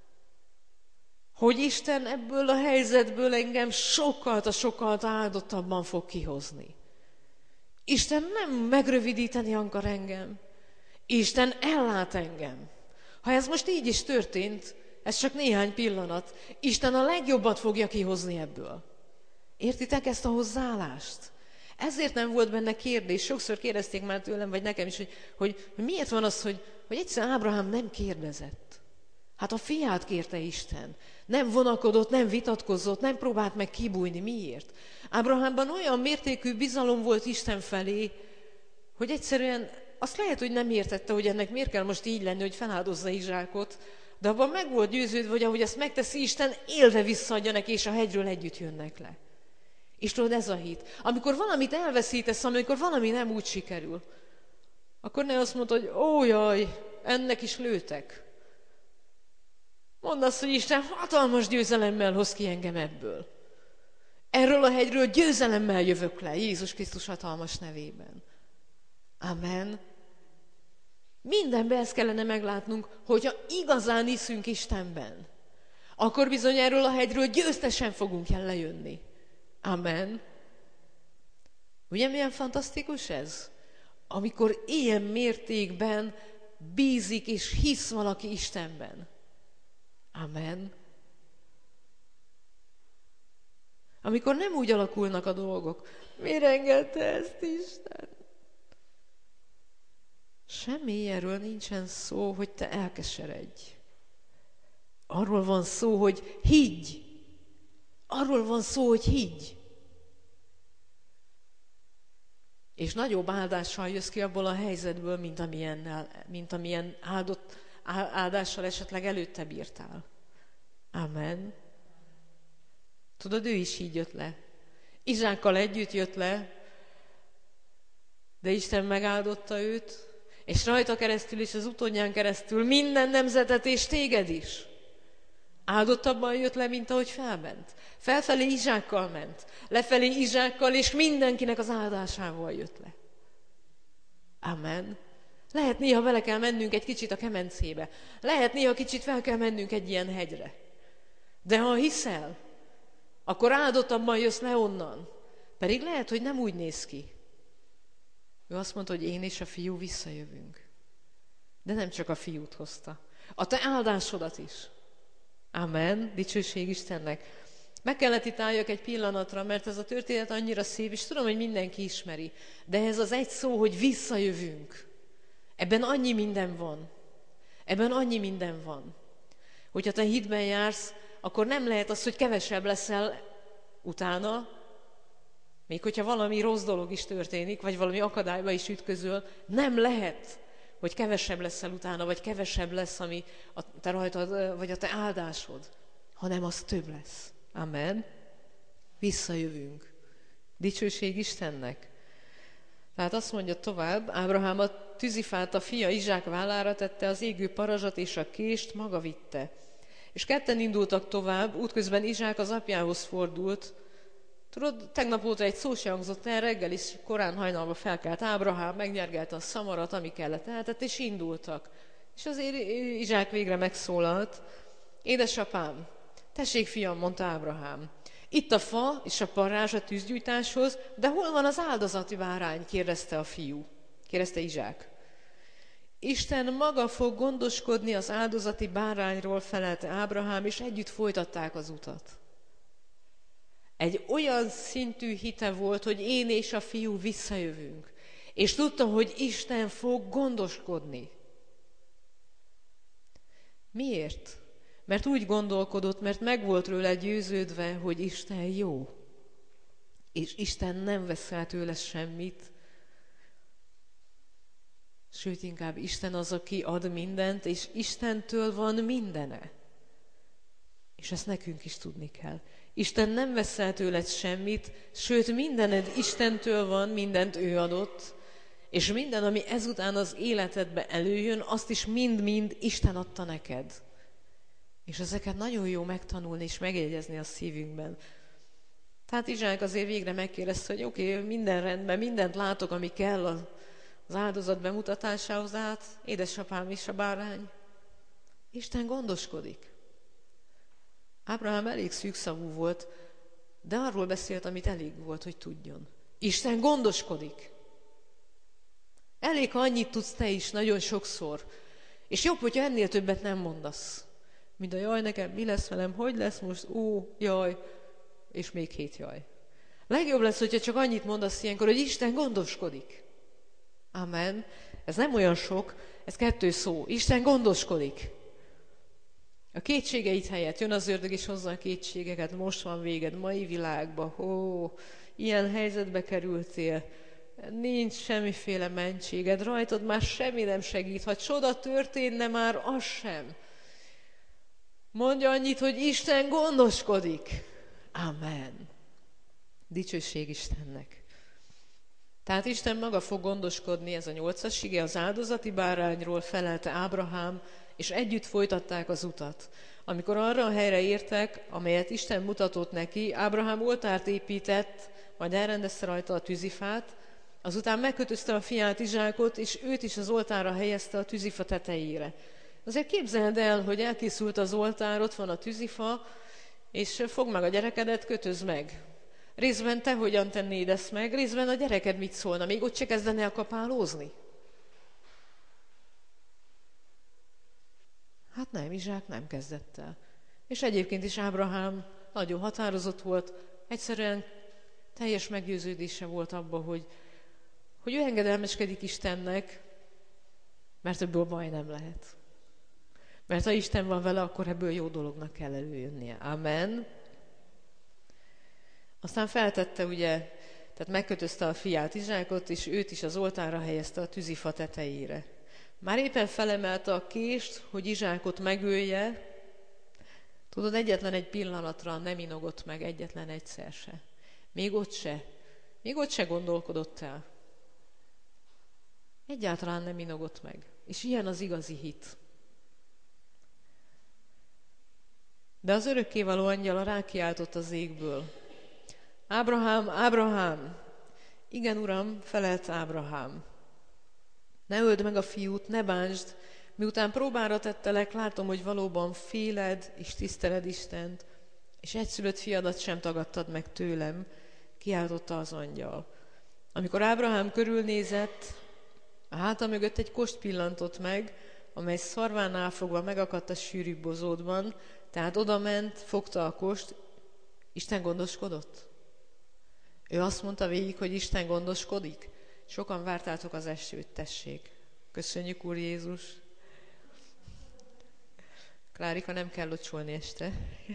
hogy Isten ebből a helyzetből engem sokkal áldottabban fog kihozni. Isten nem megrövidíteni akar engem. Isten ellát engem. Ha ez most így is történt, ez csak néhány pillanat, Isten a legjobbat fogja kihozni ebből. Értitek ezt a hozzáállást? Ezért nem volt benne kérdés. Sokszor kérdezték már tőlem, vagy nekem is, hogy miért van az, hogy egyszerűen Ábrahám nem kérdezett. Hát a fiát kérte Isten. Nem vonakodott, nem vitatkozott, nem próbált meg kibújni. Miért? Ábrahámban olyan mértékű bizalom volt Isten felé, hogy egyszerűen azt lehet, hogy nem értette, hogy ennek miért kell most így lenni, hogy feláldozza Izsákot, de abban meg volt győződve, hogy ahogy ezt megteszi Isten, élve visszaadja neki, és a hegyről együtt jönnek le. És tudod, ez a hit. Amikor valamit elveszítesz, amikor valami nem úgy sikerül, akkor ne azt mondod, hogy ó jaj, ennek is lőtek. Mondd azt, hogy Isten hatalmas győzelemmel hoz ki engem ebből. Erről a hegyről győzelemmel jövök le, Jézus Krisztus hatalmas nevében. Amen. Mindenben ezt kellene meglátnunk, hogyha igazán hiszünk Istenben, akkor bizony erről a hegyről győztesen fogunk lejönni. Amen. Ugye milyen fantasztikus ez? Amikor ilyen mértékben bízik és hisz valaki Istenben. Amen. Amikor nem úgy alakulnak a dolgok. Miért engedte ezt Isten? Semmi ilyenről nincsen szó, hogy te elkeseredj. Arról van szó, hogy higgy. Arról van szó, hogy higgy. És nagyobb áldással jössz ki abból a helyzetből, mint amilyen áldással esetleg előtte bírtál. Amen. Tudod, ő is így jött le. Izsákkal együtt jött le, de Isten megáldotta őt, és rajta keresztül és az utódján keresztül minden nemzetet és téged is. Áldottabban jött le, mint ahogy felment. Felfelé Izsákkal ment, lefelé Izsákkal, és mindenkinek az áldásával jött le. Amen. Lehet néha vele kell mennünk egy kicsit a kemencébe. Lehet néha kicsit fel kell mennünk egy ilyen hegyre. De ha hiszel, akkor áldottabban jössz le onnan. Pedig lehet, hogy nem úgy néz ki. Ő azt mondta, hogy én és a fiú visszajövünk. De nem csak a fiút hozta. A te áldásodat is. Amen. Dicsőség Istennek. Meg kellett itt álljak egy pillanatra, mert ez a történet annyira szép, és tudom, hogy mindenki ismeri. De ez az egy szó, hogy visszajövünk. Ebben annyi minden van. Ebben annyi minden van. Hogyha te hitben jársz, akkor nem lehet az, hogy kevesebb leszel utána, még hogyha valami rossz dolog is történik, vagy valami akadályba is ütközöl, nem lehet, hogy kevesebb leszel utána, vagy kevesebb lesz, ami a te rajtad, vagy a te áldásod, hanem az több lesz. Amen. Visszajövünk. Dicsőség Istennek. Tehát azt mondja tovább, Ábrahám a tűzifát a fia Izsák vállára tette, az égő parazsat és a kést maga vitte. És ketten indultak tovább, útközben Izsák az apjához fordult. Tudod, tegnap óta egy szó se hangzott el, reggel is korán hajnalba felkelt Ábrahám, megnyergelte a szamarat, ami kellett eltett, és indultak. És azért Izsák végre megszólalt. Édesapám, tessék fiam, mondta Ábrahám, itt a fa és a parázs a tűzgyújtáshoz, de hol van az áldozati bárány? Kérdezte a fiú. Kérdezte Izsák. Isten maga fog gondoskodni az áldozati bárányról, felelte Ábrahám, és együtt folytatták az utat. Egy olyan szintű hite volt, hogy én és a fiú visszajövünk. És tudta, hogy Isten fog gondoskodni. Miért? Mert úgy gondolkodott, mert meg volt róla győződve, hogy Isten jó. És Isten nem vesz el tőle semmit. Sőt, inkább Isten az, aki ad mindent, és Istentől van mindene. És ezt nekünk is tudni kell. Isten nem vesz el tőled semmit, sőt, mindened Istentől van, mindent ő adott, és minden, ami ezután az életedbe előjön, azt is mind-mind Isten adta neked. És ezeket nagyon jó megtanulni és megjegyezni a szívünkben. Tehát Izsák azért végre megkérdezte, hogy oké, minden rendben, mindent látok, ami kell az áldozat bemutatásához, át, édesapám is a bárány. Isten gondoskodik. Ábrahám elég szűkszavú volt, de arról beszélt, amit elég volt, hogy tudjon. Isten gondoskodik. Elég, ha annyit tudsz te is nagyon sokszor. És jobb, hogyha ennél többet nem mondasz. Mint a jaj, nekem mi lesz velem, hogy lesz most, jaj, és még 7 jaj. Legjobb lesz, hogyha csak annyit mondasz ilyenkor, hogy Isten gondoskodik. Amen. Ez nem olyan sok, ez 2 szó. Isten gondoskodik. A kétségeid helyett jön az ördög és hozza a kétségeket, most van véged, mai világban, ilyen helyzetbe kerültél, nincs semmiféle mentséged, rajtad már semmi nem segít, ha csoda történne, már az sem. Mondja annyit, hogy Isten gondoskodik. Amen. Dicsőség Istennek. Tehát Isten maga fog gondoskodni, ez a 8. ige, az áldozati bárányról felelte Ábrahám, és együtt folytatták az utat. Amikor arra a helyre értek, amelyet Isten mutatott neki, Ábrahám oltárt épített, majd elrendezte rajta a tűzifát, azután megkötözte a fiát Izsákot, és őt is az oltárra helyezte a tűzifa tetejére. Azért képzeld el, hogy elkészült az oltár, ott van a tűzifa, és fogd meg a gyerekedet, kötözd meg. Részben te hogyan tennéd ezt meg, részben a gyereked mit szólna, még ott se kezdene el kapálózni? Hát nem, Izsák nem kezdett el. És egyébként is Ábrahám nagyon határozott volt, egyszerűen teljes meggyőződése volt abban, hogy ő engedelmeskedik Istennek, mert ebből baj nem lehet. Mert ha Isten van vele, akkor ebből jó dolognak kell előjönnie. Amen. Aztán feltette, ugye, tehát megkötözte a fiát Izsákot, és őt is az oltárra helyezte a tűzifa tetejére. Már éppen felemelte a kést, hogy Izsákot megölje. Tudod, egyetlen egy pillanatra nem inogott meg, egyetlen egyszer se. Még ott se gondolkodott el. Egyáltalán nem inogott meg. És ilyen az igazi hit. De az örökkévaló angyala rákiáltott az égből. Ábrahám, Ábrahám! Igen, uram, felelt Ábrahám. Ne öld meg a fiút, ne bántsd, miután próbára tettelek, látom, hogy valóban féled és tiszteled Istent, és egyszülött fiadat sem tagadtad meg tőlem, kiáltotta az angyal. Amikor Ábrahám körülnézett, a háta mögött egy kost pillantott meg, amely szarvánál fogva megakadt a sűrű bozótban, tehát odament, fogta a kost. Isten gondoskodott? Ő azt mondta végig, hogy Isten gondoskodik? Sokan vártátok az esőt, tessék. Köszönjük, Úr Jézus. Klárika, nem kell locsolni este.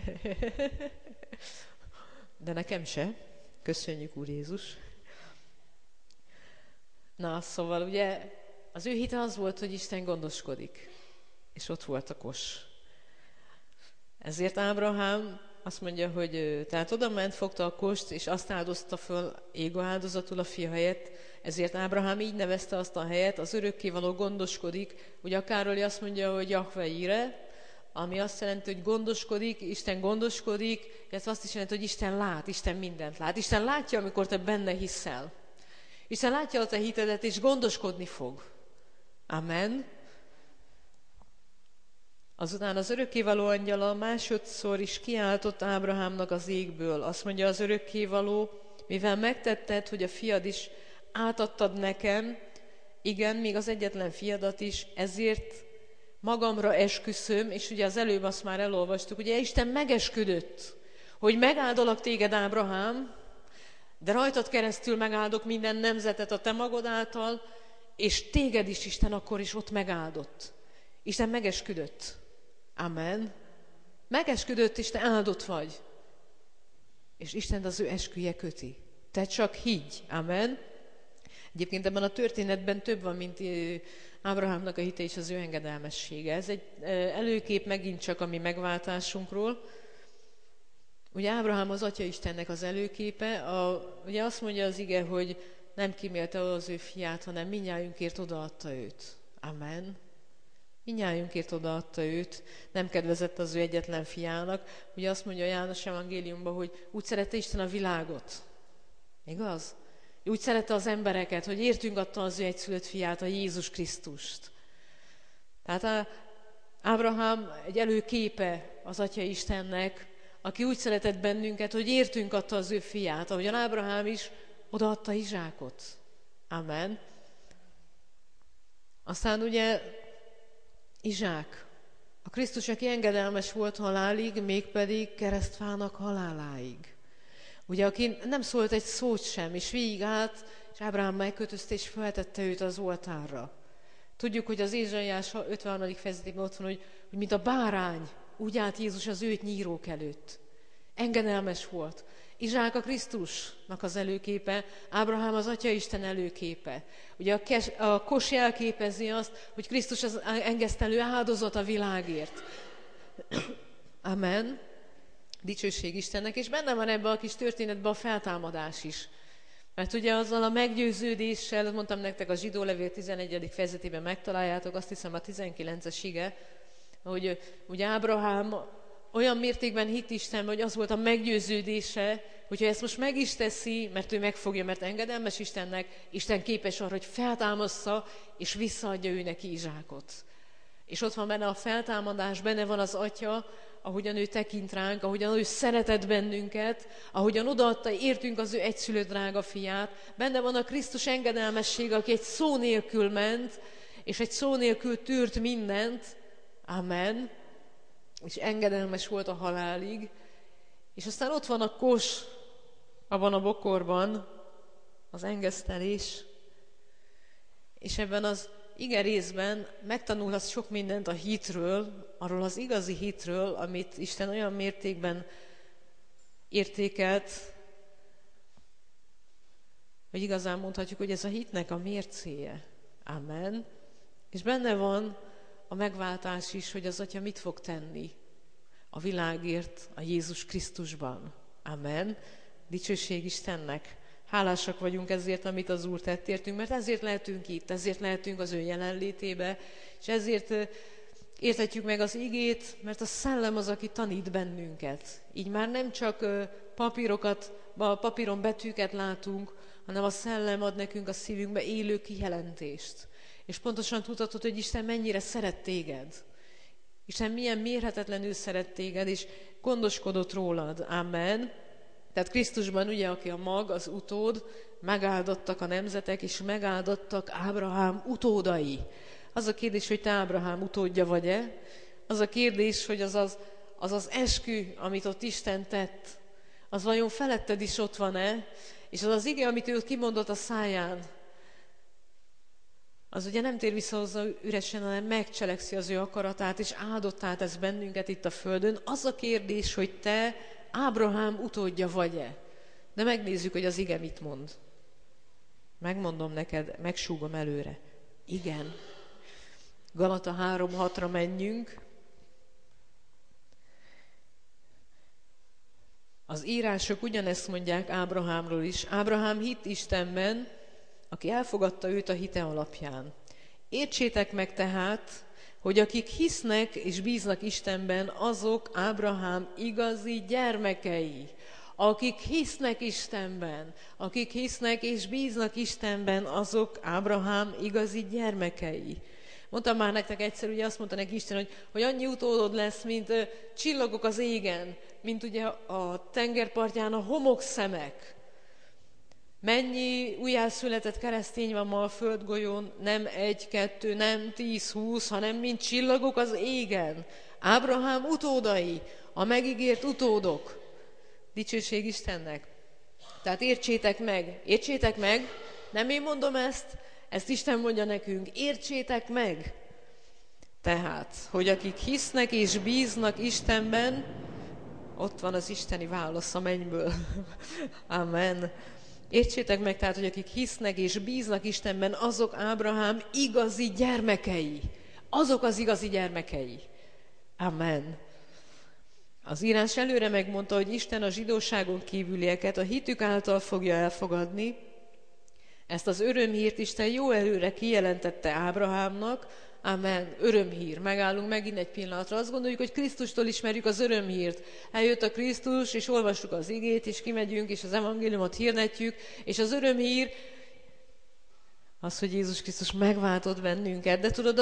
De nekem se. Köszönjük, Úr Jézus. Na, szóval ugye az ő hite az volt, hogy Isten gondoskodik. És ott volt a kos. Ezért Ábrahám azt mondja, hogy tehát oda ment, fogta a kost, és azt áldozta föl égő áldozatul a fia helyett. Ezért Ábrahám így nevezte azt a helyet, az örökkévaló gondoskodik. Ugye a Károli azt mondja, hogy Jahve Ire, ami azt jelenti, hogy gondoskodik, Isten gondoskodik, illetve azt is jelenti, hogy Isten lát, Isten mindent lát. Isten látja, amikor te benne hiszel. Isten látja a te hitedet, és gondoskodni fog. Amen. Azután az örökkévaló angyala másodszor is kiáltott Ábrahámnak az égből. Azt mondja az örökkévaló, mivel megtetted, hogy a fiad is átadtad nekem, igen, még az egyetlen fiadat is, ezért magamra esküszöm, és ugye az előbb azt már elolvastuk, ugye Isten megesküdött, hogy megáldalak téged, Ábrahám, de rajtad keresztül megáldok minden nemzetet a te magod által, és téged is Isten akkor is ott megáldott. Isten megesküdött. Amen. Megesküdött, és te áldott vagy. És Isten az ő esküje köti. Te csak higgy. Amen. Egyébként ebben a történetben több van, mint Ábrahámnak a hite és az ő engedelmessége. Ez egy előkép megint csak a mi megváltásunkról. Ugye Ábrahám az Atya Istennek az előképe. Ugye azt mondja az ige, hogy nem kímélte az ő fiát, hanem mindnyájunkért odaadta őt. Amen. Mindnyájunkért odaadta őt, nem kedvezett az ő egyetlen fiának. Ugye azt mondja a János evangéliumban, hogy úgy szerette Isten a világot. Igaz? Úgy szerette az embereket, hogy értünk adta az ő egyszülött fiát, a Jézus Krisztust. Tehát Ábrahám egy előképe az Atya Istennek, aki úgy szeretett bennünket, hogy értünk adta az ő fiát, ahogyan Ábrahám is odaadta Izsákot. Amen. Aztán ugye Izsák, a Krisztus, aki engedelmes volt halálig, mégpedig keresztfának haláláig. Ugye, aki nem szólt egy szót sem, és végigállt, és Ábrahám megkötözte, és feltette őt az oltárra. Tudjuk, hogy az Ézsaiás 53. fejezetében ott van, hogy mint a bárány, úgy állt Jézus az őt nyírók előtt. Engedelmes volt. Izsák a Krisztusnak az előképe, Ábrahám az Atya Isten előképe. Ugye a kos jelképezi azt, hogy Krisztus az engesztelő áldozat a világért. Amen. Dicsőség Istennek, és benne van ebben a kis történetben a feltámadás is. Mert ugye azzal a meggyőződéssel, mondtam nektek, a Zsidó levél 11. fejezetében megtaláljátok, azt hiszem a 19-es ige, hogy ugye Ábrahám olyan mértékben hitt Istenbe, hogy az volt a meggyőződése, hogyha ezt most meg is teszi, mert ő megfogja, mert engedelmes Istennek, Isten képes arra, hogy feltámassza, és visszaadja ő neki Izsákot. És ott van benne a feltámadás, benne van az Atya, ahogyan ő tekint ránk, ahogyan ő szeretett bennünket, ahogyan odaadta értünk az ő egyszülött drága fiát. Benne van a Krisztus engedelmessége, aki egy szó nélkül ment, és egy szó nélkül tűrt mindent. Amen. És engedelmes volt a halálig. És aztán ott van a kos, abban a bokorban, az engesztelés. És ebben az ige részben megtanulhatsz sok mindent a hitről, arról az igazi hitről, amit Isten olyan mértékben értékelt, hogy igazán mondhatjuk, hogy ez a hitnek a mércéje. Amen. És benne van a megváltás is, hogy az Atya mit fog tenni a világért, a Jézus Krisztusban. Amen. Dicsőség Istennek. Hálásak vagyunk ezért, amit az Úr tett értünk, mert ezért lehetünk itt, ezért lehetünk az ő jelenlétébe, és ezért értetjük meg az igét, mert a Szellem az, aki tanít bennünket. Így már nem csak papíron betűket látunk, hanem a Szellem ad nekünk a szívünkbe élő kijelentést. És pontosan tudhatod, hogy Isten mennyire szeret téged. Isten milyen mérhetetlenül szeret téged, és gondoskodott rólad. Amen. Tehát Krisztusban ugye, aki a mag, az utód, megáldottak a nemzetek, és megáldottak Ábrahám utódai. Az a kérdés, hogy te Ábrahám utódja vagy-e? Az a kérdés, hogy az eskü, amit ott Isten tett, az vajon feletted is ott van-e? És az ige, amit ő kimondott a száján, az ugye nem tér vissza hozzá üresen, hanem megcselekszi az ő akaratát, és áldottá tesz bennünket itt a földön. Az a kérdés, hogy te Ábrahám utódja vagy-e? De megnézzük, hogy az ige mit mond. Megmondom neked, megsúgom előre. Igen. Galata 3:6-ra menjünk. Az írások ugyanezt mondják Ábrahámról is. Ábrahám hitt Istenben, aki elfogadta őt a hite alapján. Értsétek meg tehát, hogy akik hisznek és bíznak Istenben, azok Ábrahám igazi gyermekei. Akik hisznek Istenben, akik hisznek és bíznak Istenben, azok Ábrahám igazi gyermekei. Mondtam már nektek egyszer, ugye azt mondta neki Isten, hogy annyi utódod lesz, mint csillagok az égen, mint ugye a tengerpartján a homokszemek. Mennyi újjászületett keresztény van ma a földgolyón, nem 1, 2, nem 10, 20, hanem mint csillagok az égen. Ábrahám utódai, a megígért utódok. Dicsőség Istennek. Tehát értsétek meg, nem én mondom ezt Isten mondja nekünk, értsétek meg. Tehát, hogy akik hisznek és bíznak Istenben, ott van az isteni válasz a mennyből. Amen. Értsétek meg tehát, hogy akik hisznek és bíznak Istenben, azok Ábrahám igazi gyermekei. Azok az igazi gyermekei. Amen. Az írás előre megmondta, hogy Isten a zsidóságon kívülieket a hitük által fogja elfogadni. Ezt az örömhírt Isten jó előre kijelentette Ábrahámnak. Amen. Örömhír. Megállunk megint egy pillanatra. Azt gondoljuk, hogy Krisztustól ismerjük az örömhírt. Eljött a Krisztus, és olvassuk az igét, és kimegyünk, és az evangéliumot hirdetjük, és az örömhír az, hogy Jézus Krisztus megváltott bennünket. De tudod,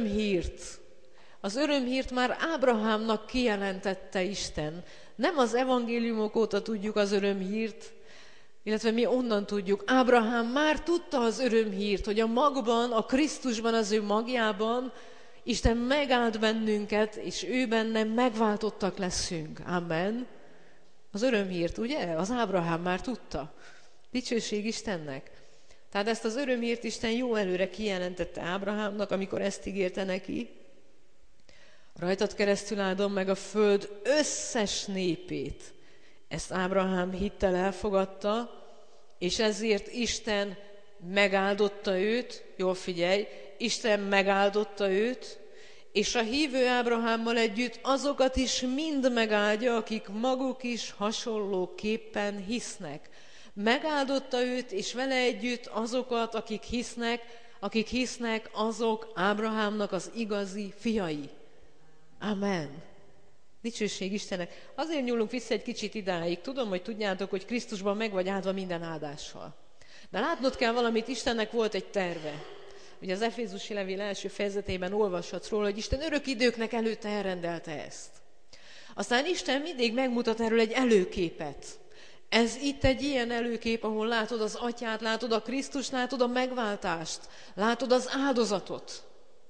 az örömhírt már Ábrahámnak kijelentette Isten. Nem az evangéliumok óta tudjuk az örömhírt, illetve mi onnan tudjuk. Ábrahám már tudta az örömhírt, hogy a magban, a Krisztusban, az ő magjában Isten megáld bennünket, és ő benne megváltottak leszünk. Amen. Az örömhírt, ugye? Az Ábrahám már tudta. Dicsőség Istennek. Tehát ezt az örömhírt Isten jó előre kijelentette Ábrahámnak, amikor ezt ígérte neki. Rajtad keresztül áldom meg a föld összes népét. Ezt Ábrahám hittel elfogadta, és ezért Isten megáldotta őt, jól figyelj, Isten megáldotta őt, és a hívő Ábrahámmal együtt azokat is mind megáldja, akik maguk is hasonlóképpen hisznek. Megáldotta őt, és vele együtt azokat, akik hisznek, azok Ábrahámnak az igazi fiai. Amen. Dicsőség Istennek. Azért nyúlunk vissza egy kicsit idáig. Tudom, hogy tudjátok, hogy Krisztusban meg vagy áldva minden áldással. De látnod kell valamit, Istennek volt egy terve. Ugye az Efézusi levél első fejezetében olvashatsz róla, hogy Isten örök időknek előtte elrendelte ezt. Aztán Isten mindig megmutat erről egy előképet. Ez itt egy ilyen előkép, ahol látod az Atyát, látod a Krisztust, látod a megváltást, látod az áldozatot.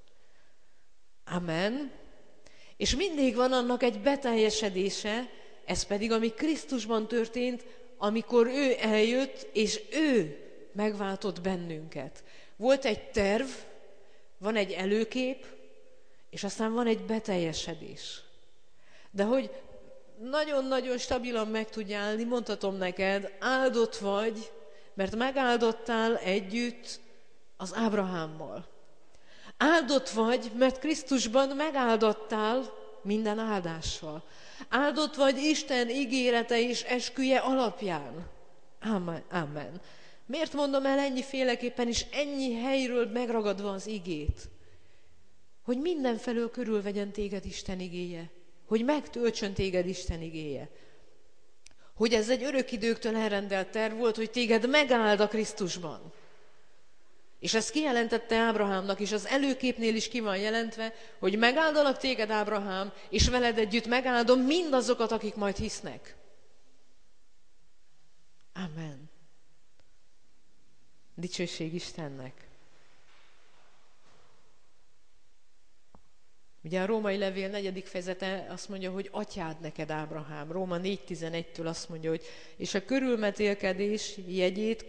Amen. És mindig van annak egy beteljesedése, ez pedig, ami Krisztusban történt, amikor ő eljött, és ő megváltott bennünket. Volt egy terv, van egy előkép, és aztán van egy beteljesedés. De hogy nagyon-nagyon stabilan meg tudj állni, mondhatom neked, áldott vagy, mert megáldottál együtt az Ábrahámmal. Áldott vagy, mert Krisztusban megáldottál minden áldással. Áldott vagy Isten ígérete és esküje alapján. Amen. Amen. Miért mondom el ennyiféleképpen és ennyi helyről megragadva az igét? Hogy mindenfelől körülvegyen téged Isten igéje. Hogy megtöltsön téged Isten igéje. Hogy ez egy örök időktől elrendelt terv volt, hogy téged megáld a Krisztusban. És ezt kijelentette Ábrahámnak, és az előképnél is ki van jelentve, hogy megáldalak téged, Ábrahám, és veled együtt megáldom mindazokat, akik majd hisznek. Amen. Dicsőség Istennek. Ugye a római levél 4. fejezete azt mondja, hogy atyád neked Ábrahám. Róma 4.11-től azt mondja, hogy és a körülmetélkedés jegyét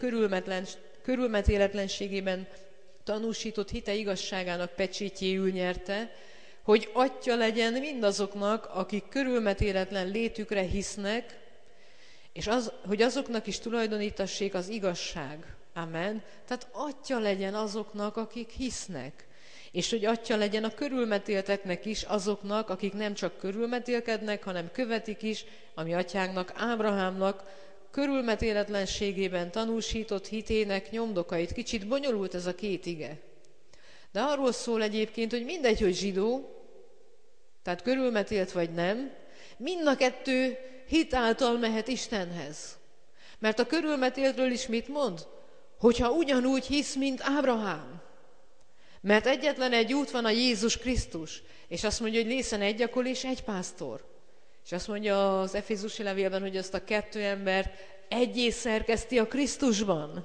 körülmetéletlenségében tanúsított hite igazságának pecsétjéül nyerte, hogy atya legyen mindazoknak, akik körülmetéletlen létükre hisznek, és hogy azoknak is tulajdonítassék az igazság. Amen. Tehát atya legyen azoknak, akik hisznek. És hogy atya legyen a körülmetélteknek is, azoknak, akik nem csak körülmetélkednek, hanem követik is, ami atyánknak, Ábrahámnak körülmetéletlenségében tanúsított hitének nyomdokait. Kicsit bonyolult ez a két ige. De arról szól egyébként, hogy mindegy, hogy zsidó, tehát körülmetélt vagy nem, mind a kettő hit által mehet Istenhez. Mert a körülmetéltről is mit mond? Hogyha ugyanúgy hisz, mint Ábrahám. Mert egyetlen egy út van, a Jézus Krisztus. És azt mondja, hogy lészen egy gyakor és egy pásztor. És azt mondja az Efézusi levélben, hogy azt a kettő embert egyé szerkeszti a Krisztusban.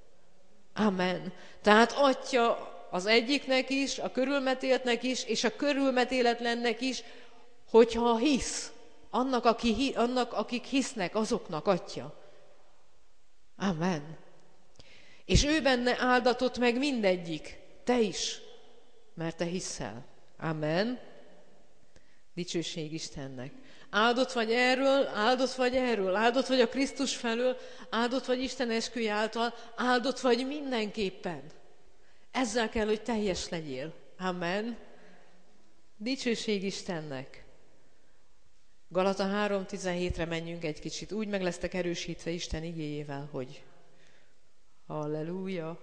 Amen. Tehát atya az egyiknek is, a körülmetéltnek is, és a körülmetéletlennek is, hogyha hisz. Annak, akik hisznek, azoknak atya. Amen. És ő benne áldatott meg mindegyik. Te is, mert te hiszel. Amen. Dicsőség Istennek. Áldott vagy erről, áldott vagy erről, áldott vagy a Krisztus felől, áldott vagy Isten esküje által, áldott vagy mindenképpen. Ezzel kell, hogy teljes legyél. Amen. Dicsőség Istennek. Galata 3.17-re menjünk egy kicsit. Úgy meg lesztek erősítve Isten igéjével, hogy halleluja.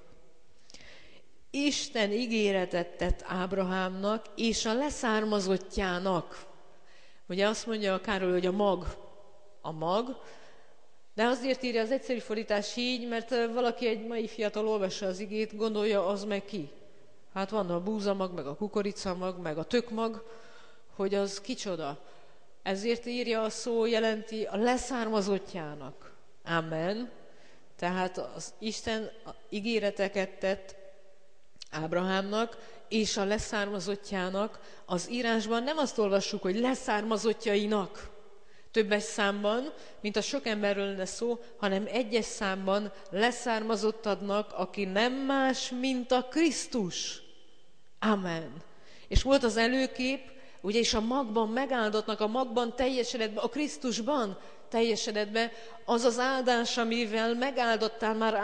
Isten ígéretet tett Ábrahámnak és a leszármazottjának. Ugye azt mondja a Károly, hogy a mag, de azért írja az egyszerű fordítás így, mert valaki, egy mai fiatal olvassa az igét, gondolja, az meg ki. Hát van a búzamag, meg a kukoricamag, meg a tökmag, hogy az kicsoda. Ezért írja a szó, jelenti a leszármazottjának. Amen. Tehát az Isten ígéreteket tett Ábrahámnak és a leszármazottjának. Az írásban nem azt olvassuk, hogy leszármazottjainak többes számban, mint a sok emberről lenne szó, hanem egyes számban leszármazottadnak, aki nem más, mint a Krisztus. Amen. És volt az előkép, ugye, és a magban megáldottnak, a magban teljesedett be, a Krisztusban teljesedett be az az áldás, amivel megáldottál már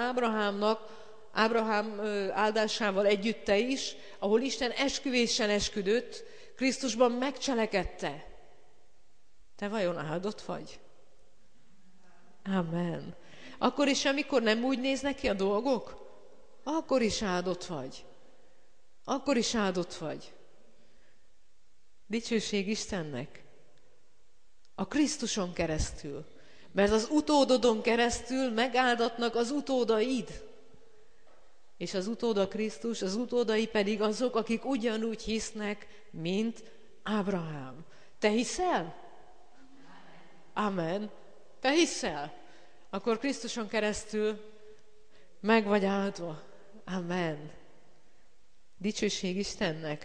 Ábrahám áldásával együtt te is, ahol Isten esküvéssel esküdött, Krisztusban megcselekedte. Te vajon áldott vagy? Amen. Akkor is, amikor nem úgy néznek ki a dolgok, akkor is áldott vagy. Akkor is áldott vagy. Dicsőség Istennek. A Krisztuson keresztül. Mert az utódodon keresztül megáldatnak az utódaid. És az utóda Krisztus, az utódai pedig azok, akik ugyanúgy hisznek, mint Ábrahám. Te hiszel? Amen. Te hiszel? Akkor Krisztuson keresztül meg vagy áldva. Amen. Dicsőség Istennek.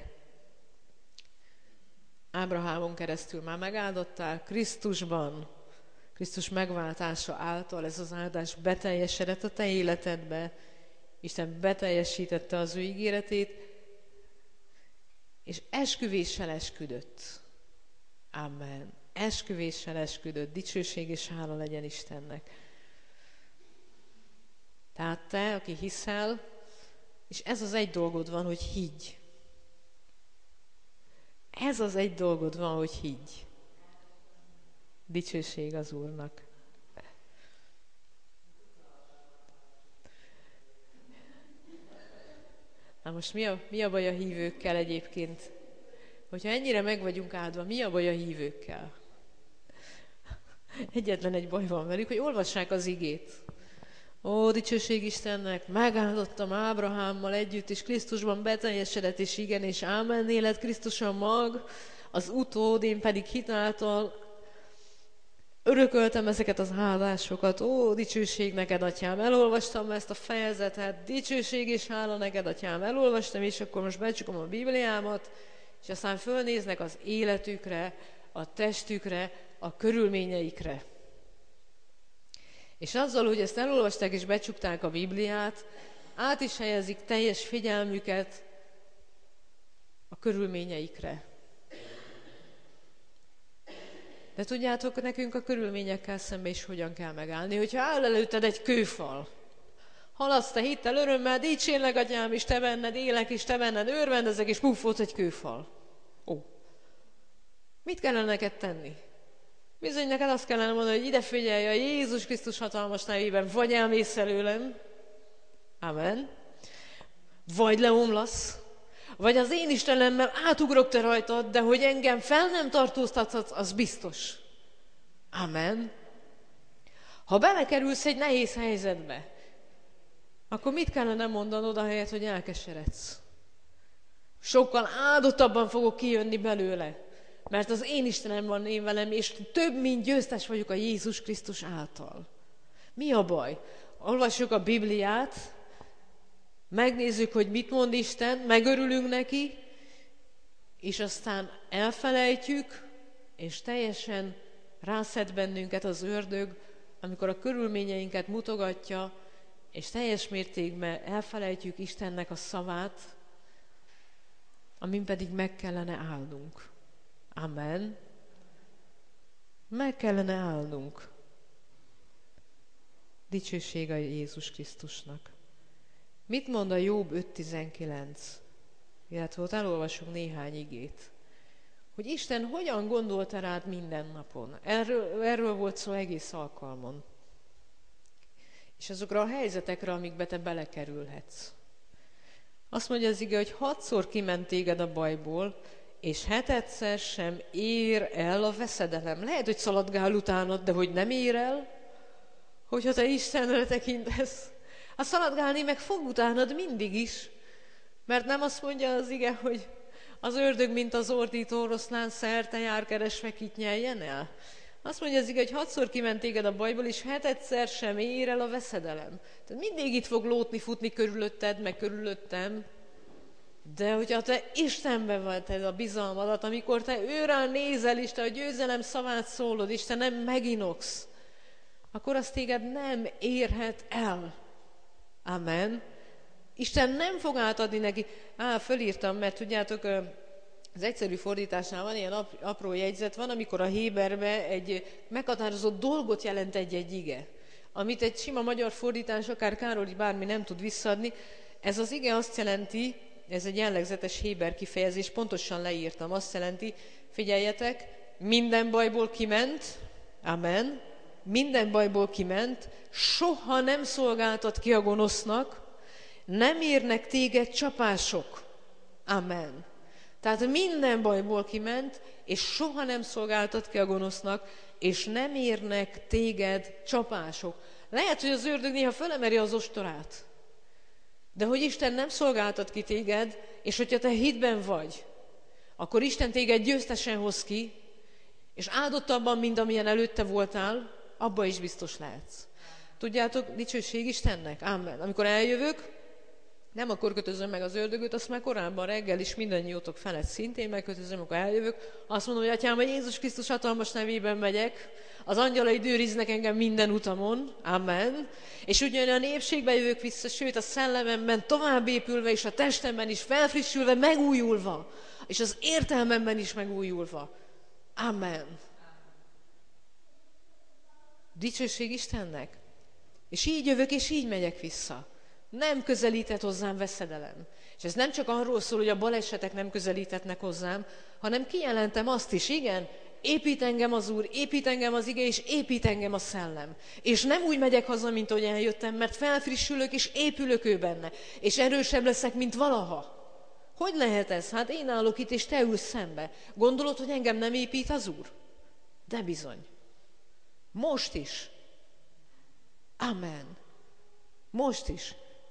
Ábrahámon keresztül már megáldottál, Krisztusban, Krisztus megváltása által ez az áldás beteljesedett a te életedbe. Isten beteljesítette az ő ígéretét, és esküvéssel esküdött. Amen. Esküvéssel esküdött. Dicsőség és hála legyen Istennek. Tehát te, aki hiszel, és ez az egy dolgod van, hogy higgy. Ez az egy dolgod van, hogy higgy. Dicsőség az Úrnak. Na most mi a baj a hívőkkel egyébként? Hogyha ennyire meg vagyunk áldva, mi a baj a hívőkkel? Egyetlen egy baj van velük, hogy olvassák az igét. Ó, dicsőség Istennek, megáldottam Ábrahámmal együtt, és Krisztusban beteljesedett, és igen, és ámen, élet Krisztus a mag, az utód, én pedig hitáltal örököltem ezeket az áldásokat. Ó, dicsőség neked, Atyám, elolvastam ezt a fejezetet, dicsőség és hála neked, Atyám, elolvastam, és akkor most becsukom a Bibliámat, és aztán fölnéznek az életükre, a testükre, a körülményeikre. És azzal, hogy ezt elolvasták és becsukták a Bibliát, át is helyezik teljes figyelmüket a körülményeikre. De tudjátok, nekünk a körülményekkel szemben is hogyan kell megállni, hogyha áll előtted egy kőfal. Haladsz te hittel, örömmel, dicsérlek, Atyám, és te benned élek, és te benned örvendezek, és puff, ott egy kőfal. Ó. Mit kellene neked tenni? Bizony neked azt kellene mondani, hogy ide figyelj, a Jézus Krisztus hatalmas nevében, vagy elmész előlem. Amen. Vagy leomlasz. Vagy az én Istenemmel átugrok te rajtad, de hogy engem fel nem tartóztathatsz, az biztos. Amen. Ha belekerülsz egy nehéz helyzetbe, akkor mit kellene mondanod ahelyett, hogy elkeseredsz? Sokkal áldottabban fogok kijönni belőle, mert az én Istenem van én velem, és több, mint győztes vagyok a Jézus Krisztus által. Mi a baj? Olvassuk a Bibliát, megnézzük, hogy mit mond Isten, megörülünk neki, és aztán elfelejtjük, és teljesen rászed bennünket az ördög, amikor a körülményeinket mutogatja, és teljes mértékben elfelejtjük Istennek a szavát, amin pedig meg kellene állnunk. Amen. Meg kellene állnunk. Dicsőség a Jézus Krisztusnak. Mit mond a Jobb 5.19? Illetve ott elolvasunk néhány igét. Hogy Isten hogyan gondolta rád minden napon. Erről volt szó egész alkalmon. És azokra a helyzetekre, amikbe te belekerülhetsz. Azt mondja az ige, hogy 6-szor kiment téged a bajból, és 7-szer sem ér el a veszedelem. Lehet, hogy szaladgál utánad, de hogy nem ér el, hogyha te Istenre tekintesz. A szaladgálni meg fog utánad mindig is, mert nem azt mondja az ige, hogy az ördög, mint az ordító oroszlán szerte jár keresve, kit nyeljen el. Azt mondja az ige, hogy 6-szor kiment téged a bajból, és 7-szer sem ér el a veszedelem. Tehát mindig itt fog lótni, futni körülötted, meg körülöttem, de hogyha te Istenben vagy te a bizalmadat, amikor te őrá nézel, és te a győzelem szavát szólod, és te nem meginogsz, akkor az téged nem érhet el. Amen. Isten nem fog átadni neki. Fölírtam, mert tudjátok, az egyszerű fordításnál van ilyen apró jegyzet, van, amikor a héberbe egy meghatározott dolgot jelent egy ige, amit egy sima magyar fordítás, akár Károli bármi nem tud visszaadni. Ez az ige azt jelenti, ez egy jellegzetes héber kifejezés, pontosan leírtam, azt jelenti, figyeljetek, minden bajból kiment, amen, minden bajból kiment, soha nem szolgáltat ki a gonosznak, nem érnek téged csapások, amen. Tehát minden bajból kiment, és soha nem szolgáltat ki a gonosznak, és nem érnek téged csapások. Lehet, hogy az ördög néha felemeri az ostorát, de hogy Isten nem szolgáltat ki téged, és hogyha te hitben vagy, akkor Isten téged győztesen hoz ki, és áldottabban, mint amilyen előtte voltál, abba is biztos lehetsz. Tudjátok, dicsőség Istennek? Amen. Amikor eljövök, nem akkor kötözöm meg az ördögöt, azt már korábban reggel is mindannyiótok felett szintén megkötözöm, amikor eljövök. Azt mondom, hogy Atyám, hogy Jézus Krisztus hatalmas nevében megyek, az angyalai őriznek engem minden utamon, amen. És ugyan a népségbe jövök vissza, sőt a szellememben tovább épülve, és a testemben is felfrissülve, megújulva, és az értelmemben is megújulva. Amen. Dicsőség Istennek. És így jövök, és így megyek vissza. Nem közelített hozzám veszedelem. És ez nem csak arról szól, hogy a balesetek nem közelíthetnek hozzám, hanem kijelentem azt is, igen, épít engem az Úr, épít engem az ige, és épít engem a szellem. És nem úgy megyek haza, mint ahogy eljöttem, mert felfrissülök, és épülök ő benne. És erősebb leszek, mint valaha. Hogy lehet ez? Hát én állok itt, és te ülsz szembe. Gondolod, hogy engem nem épít az Úr? De bizony. Most is. Amen. Most is.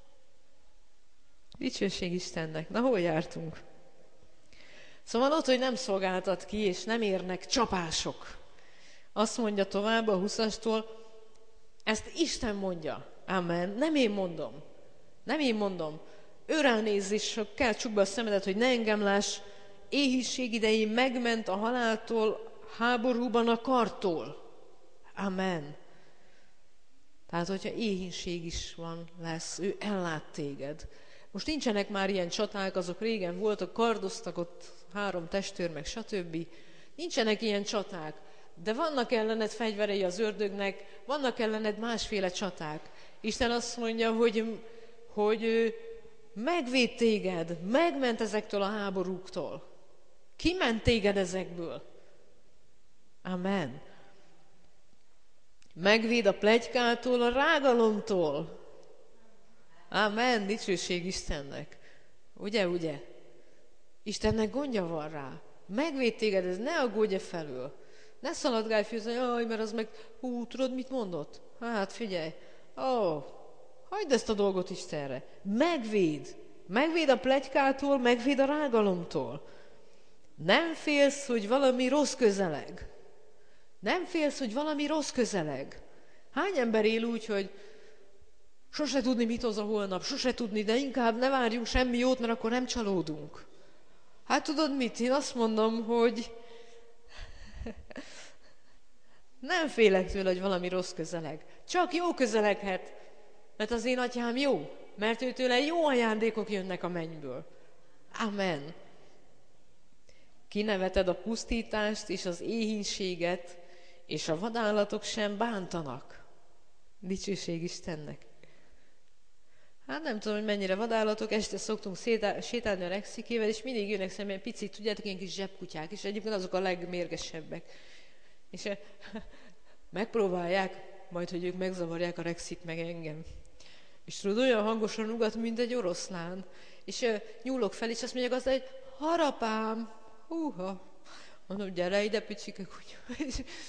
Dicsőség Istennek. Na, hol jártunk? Szóval ott, hogy nem szolgáltat ki, és nem érnek csapások. Azt mondja tovább a 20-astól, ezt Isten mondja. Amen. Nem én mondom. Nem én mondom. Ő ránéz, és kell csukd be a szemedet, hogy ne engem láss. Éhínség idején megment a haláltól, háborúban a kartól. Amen. Tehát, hogyha éhínség is van, lesz, ő ellát téged. Most nincsenek már ilyen csaták, azok régen voltak, kardoztak ott 3 testőr, meg stb. Nincsenek ilyen csaták, de vannak ellened fegyverei az ördögnek, vannak ellened másféle csaták. Isten azt mondja, hogy megvéd téged, megment ezektől a háborúktól. Kiment téged ezekből. Amen. Megvéd a pletykától, a rágalomtól. Amen, dicsőség Istennek. Ugye? Istennek gondja van rá. Megvéd téged, ez ne aggódj felül. Ne szaladgálj főzni, jaj, mert az meg, tudod, mit mondott? Hát figyelj, hagyd ezt a dolgot Istenre. Megvéd a pletykától, megvéd a rágalomtól. Nem félsz, hogy valami rossz közeleg. Hány ember él úgy, hogy sose tudni, mit hoz a holnap, sose tudni, de inkább ne várjunk semmi jót, mert akkor nem csalódunk. Hát tudod mit? Én azt mondom, hogy nem félek tőle, hogy valami rossz közeleg. Csak jó közeleghet, mert az én atyám jó, mert őtőle jó ajándékok jönnek a mennyből. Amen. Kineveted a pusztítást és az éhínséget, és a vadállatok sem bántanak. Dicsőség Istennek. Hát nem tudom, hogy mennyire vadállatok, este szoktunk sétálni a Rexikével, és mindig jönnek szemben picit, tudjátok, ilyen kis zsebkutyák, és egyébként azok a legmérgesebbek. És megpróbálják, majd, hogy ők megzavarják a Rexit meg engem. És tudod, olyan hangosan ugat, mint egy oroszlán. És nyúlok fel, és azt mondja az, hogy harapám, húha. Mondom, gyere ide, picsike kutya.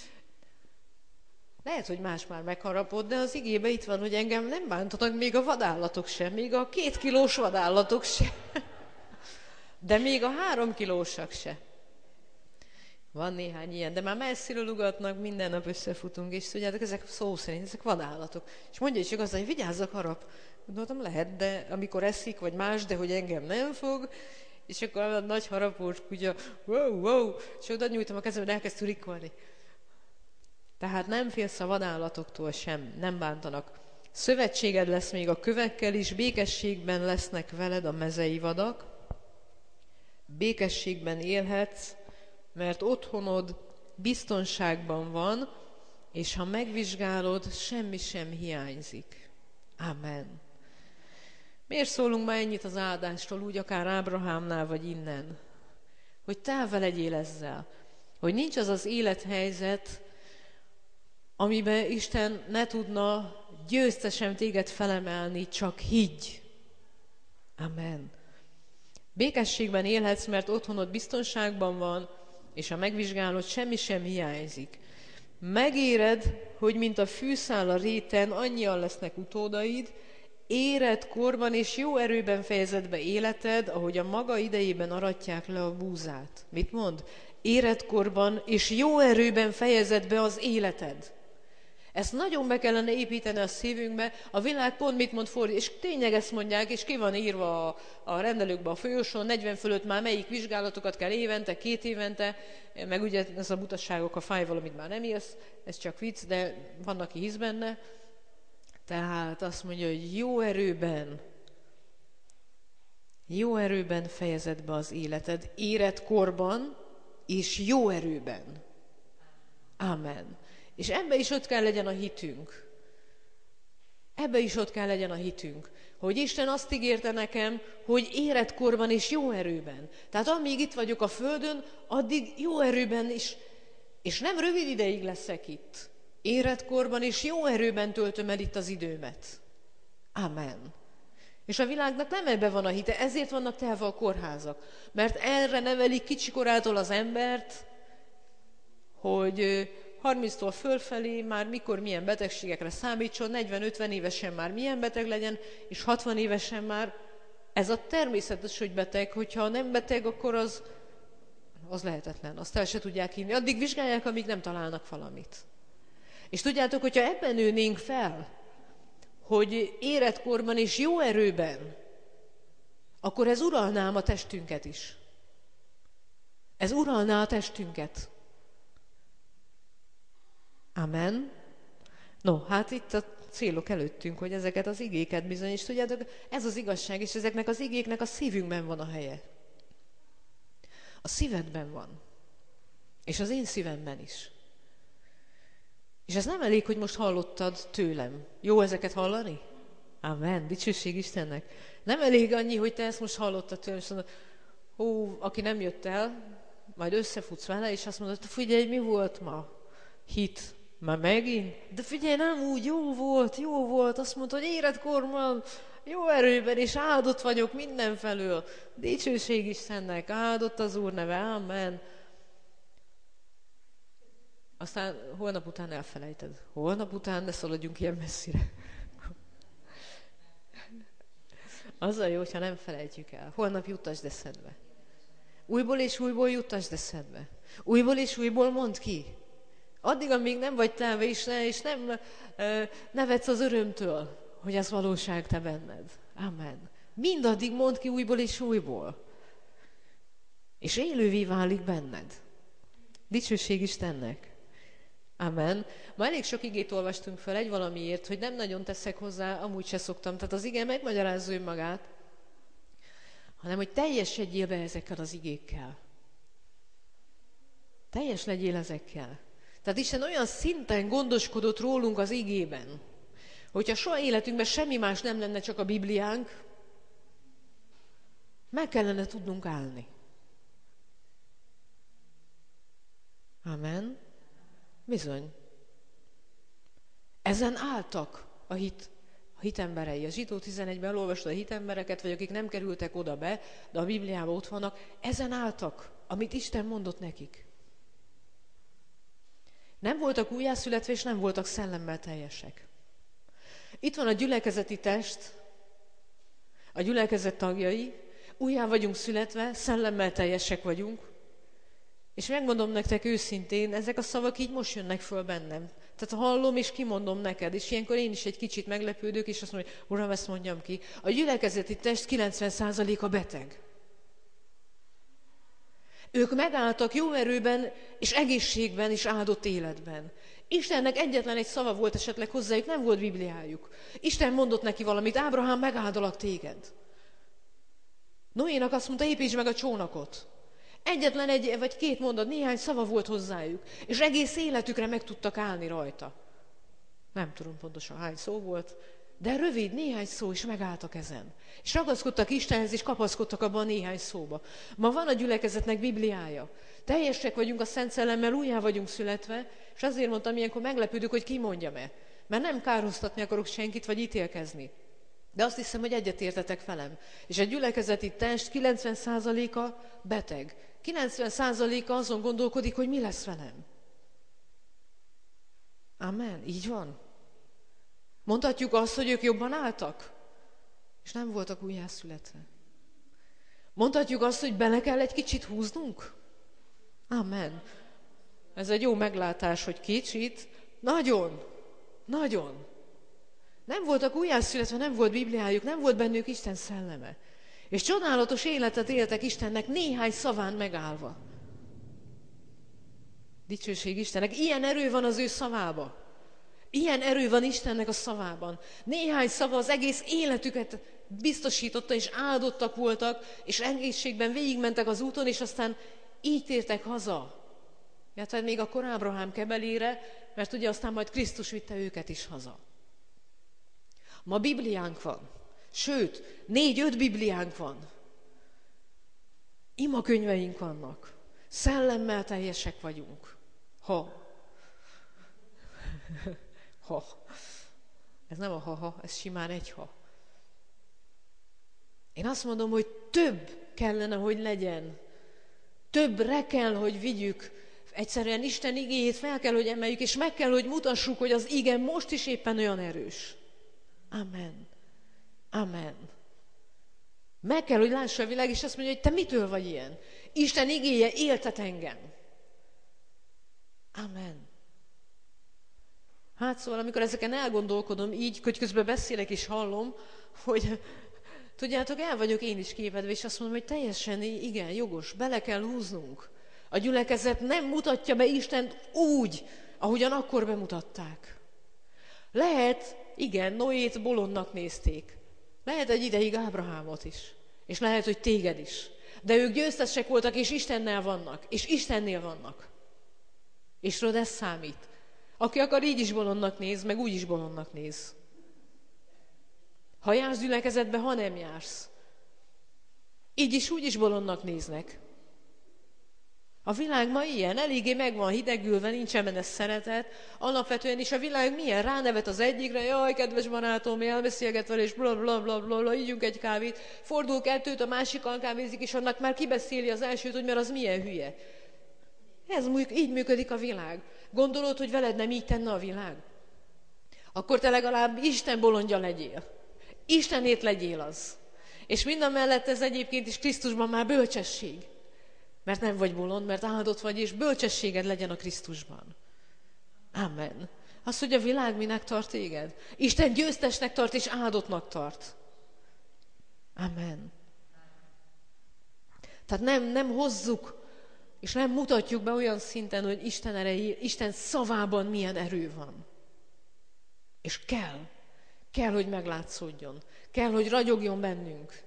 Lehet, hogy más már megharapott, de az igébe itt van, hogy engem nem bántanak még a vadállatok sem, még a 2 kilós vadállatok se. De még a 3 kilósak se. Van néhány ilyen, de már messziről ugatnak, minden nap összefutunk, és tudjátok, ezek szó szerint, ezek vadállatok. És mondja is igaz, hogy vigyázzak, harap. Gondoltam, lehet, de amikor eszik, vagy más, de hogy engem nem fog, és akkor a nagy harapós kutya, wow, és oda nyújtom a kezembe, elkezd turikolni. Tehát nem félsz a vadállatoktól sem, nem bántanak. Szövetséged lesz még a kövekkel is, békességben lesznek veled a mezei vadak. Békességben élhetsz, mert otthonod biztonságban van, és ha megvizsgálod, semmi sem hiányzik. Amen. Miért szólunk már ennyit az áldástól, úgy akár Ábrahámnál, vagy innen? Hogy távol legyél ezzel. Hogy nincs az az élethelyzet, amiben Isten ne tudna győztesen téged felemelni, csak higgy. Amen. Békességben élhetsz, mert otthonod biztonságban van, és ha megvizsgálod, semmi sem hiányzik. Megéred, hogy mint a fűszál a réten, annyian lesznek utódaid, éred korban és jó erőben fejezed be életed, ahogy a maga idejében aratják le a búzát. Mit mond? Éred korban és jó erőben fejezed be az életed. Ezt nagyon be kellene építeni a szívünkbe, a világ pont mit mond fordít, és tényleg ezt mondják, és ki van írva a rendelőkbe a folyosón, 40 fölött már melyik vizsgálatokat kell évente, 2 évente, meg ugye ez a butaságok, a fáj valamit már nem írsz, ez csak vicc, de van, aki hisz benne. Tehát azt mondja, hogy jó erőben fejezed be az életed, érett korban és jó erőben. Amen. És ebbe is ott kell legyen a hitünk. Ebbe is ott kell legyen a hitünk. Hogy Isten azt ígérte nekem, hogy érett korban és jó erőben. Tehát amíg itt vagyok a földön, addig jó erőben is, és nem rövid ideig leszek itt. Érett korban és jó erőben töltöm el itt az időmet. Amen. És a világnak nem ebben van a hite, ezért vannak telve a kórházak. Mert erre nevelik kicsikorától az embert, hogy 30-tól fölfelé már mikor milyen betegségekre számítson, 40-50 évesen már milyen beteg legyen, és 60 évesen már ez a természetes, hogy beteg, hogyha nem beteg, akkor az lehetetlen, azt el se tudják hinni. Addig vizsgálják, amíg nem találnak valamit. És tudjátok, hogyha ebben nőnénk fel, hogy érett korban és jó erőben, akkor ez uralná a testünket is. Ez uralná a testünket. Amen. No, hát itt a célok előttünk, hogy ezeket az igéket bizony, és tudjátok, ez az igazság, és ezeknek az igéknek a szívünkben van a helye. A szívedben van. És az én szívemben is. És ez nem elég, hogy most hallottad tőlem. Jó ezeket hallani? Amen. Dicsőség Istennek. Nem elég annyi, hogy te ezt most hallottad tőlem, és mondod, aki nem jött el, majd összefutsz vele, és azt mondod, figyelj, mi volt ma? Hit. Már megint? De figyelj, nem úgy, jó volt. Azt mondta, hogy életkorban, jó erőben, és áldott vagyok mindenfelől. Dicsőség Istennek, áldott az Úr neve, amen. Aztán holnap után elfelejted. Holnap után ne szaladjunk ilyen messzire. Az a jó, hogyha nem felejtjük el. Holnap juttasd eszedbe. Újból és újból juttasd eszedbe. Újból és újból mondd ki. Addig, amíg nem vagy telve és nem nevetsz az örömtől, hogy ez valóság te benned. Amen. Mindaddig mondd ki újból és újból. És élővé válik benned. Dicsőség Istennek. Amen. Ma elég sok igét olvastunk fel egy valamiért, hogy nem nagyon teszek hozzá, amúgy se szoktam. Tehát az ige megmagyarázza önmagát, hanem hogy teljesedjél be ezekkel az igékkel. Teljes legyél ezekkel. Tehát Isten olyan szinten gondoskodott rólunk az igében, hogyha soha életünkben semmi más nem lenne, csak a Bibliánk, meg kellene tudnunk állni. Amen. Bizony. Ezen álltak a hitemberei. A Zsidó 11-ben olvastad a hitembereket, vagy akik nem kerültek oda be, de a Bibliában ott vannak. Ezen álltak, amit Isten mondott nekik. Nem voltak újjászületve, és nem voltak szellemmel teljesek. Itt van a gyülekezeti test, a gyülekezet tagjai, újjá vagyunk születve, szellemmel teljesek vagyunk, és megmondom nektek őszintén, ezek a szavak így most jönnek föl bennem. Tehát hallom, és kimondom neked, és ilyenkor én is egy kicsit meglepődök, és azt mondom, hogy Uram, ezt mondjam ki. A gyülekezeti test 90%-a beteg. Ők megálltak jó erőben, és egészségben, és áldott életben. Istennek egyetlen egy szava volt esetleg hozzájuk, nem volt Bibliájuk. Isten mondott neki valamit, Ábrahám, megáldalak téged. Noénak azt mondta, építsd meg a csónakot. Egyetlen egy vagy két mondat, néhány szava volt hozzájuk, és egész életükre meg tudtak állni rajta. Nem tudom pontosan hány szó volt, De rövid, néhány szó, is megálltak ezen. És ragaszkodtak Istenhez, és kapaszkodtak abban a néhány szóba. Ma van a gyülekezetnek Bibliája. Teljesek vagyunk a Szent Szellemmel, újjá vagyunk születve, és azért mondtam, ilyenkor meglepődök, hogy ki mondjam-e. Mert nem kárhoztatni akarok senkit, vagy ítélkezni. De azt hiszem, hogy egyetértetek velem. És a gyülekezeti test 90%-a beteg. 90%-a azon gondolkodik, hogy mi lesz velem. Amen. Így van. Mondhatjuk azt, hogy ők jobban álltak, és nem voltak újjászületve. Mondhatjuk azt, hogy bele kell egy kicsit húznunk? Amen. Ez egy jó meglátás, hogy kicsit. Nagyon. Nagyon. Nem voltak újjászületve, nem volt Bibliájuk, nem volt bennük Isten szelleme. És csodálatos életet éltek Istennek néhány szaván megállva. Dicsőség Istennek. Ilyen erő van az ő szavába. Ilyen erő van Istennek a szavában. Néhány szava az egész életüket biztosította, és áldottak voltak, és egészségben végigmentek az úton, és aztán így tértek haza. Tehát még akkor Ábrahám kebelére, mert ugye aztán majd Krisztus vitte őket is haza. Ma Bibliánk van. Sőt, 4-5 Bibliánk van. Imakönyveink vannak. Szellemmel teljesek vagyunk. Ha. Ez nem a ha-ha, ez simán egy ha. Én azt mondom, hogy több kellene, hogy legyen. Többre kell, hogy vigyük. Egyszerűen Isten igéjét fel kell, hogy emeljük, és meg kell, hogy mutassuk, hogy az ige most is éppen olyan erős. Amen. Amen. Meg kell, hogy lássa a világ, és azt mondja, hogy te mitől vagy ilyen? Isten igéje éltet engem. Amen. Hát szóval, amikor ezeken elgondolkodom így, hogy közben beszélek és hallom, hogy tudjátok, el vagyok én is képedve, és azt mondom, hogy teljesen igen, jogos, bele kell húznunk. A gyülekezet nem mutatja be Istent úgy, ahogyan akkor bemutatták. Lehet, igen, Noét bolondnak nézték. Lehet egy ideig Ábrahámot is. És lehet, hogy téged is. De ők győztesek voltak, és Istennel vannak. És Istennél vannak. És tudod, ez számít. Aki akar, így is bolondnak néz, meg úgy is bolondnak néz. Ha jársz gyülekezetbe, ha nem jársz. Így is, úgy is bolondnak néznek. A világ ma ilyen, eléggé meg van hidegülve, nincsen benne szeretet. Alapvetően is a világ milyen? Ránevet az egyikre, jaj, kedves barátom, elbeszélget vele, és blablabla, ígyunk egy kávét. Fordul kettőt, a másikkal kávézik, és annak már kibeszéli az elsőt, hogy mert az milyen hülye. Így működik a világ. Gondolod, hogy veled nem így tenne a világ? Akkor te legalább Isten bolondja legyél. Istenét legyél az. És mindamellett ez egyébként is Krisztusban már bölcsesség. Mert nem vagy bolond, mert áldott vagy, és bölcsességed legyen a Krisztusban. Amen. Az, hogy a világ minek tart téged? Isten győztesnek tart, és áldottnak tart. Amen. Tehát nem hozzuk, és nem mutatjuk be olyan szinten, hogy Isten erejé, Isten szavában milyen erő van. És kell, hogy meglátszódjon. Kell, hogy ragyogjon bennünk.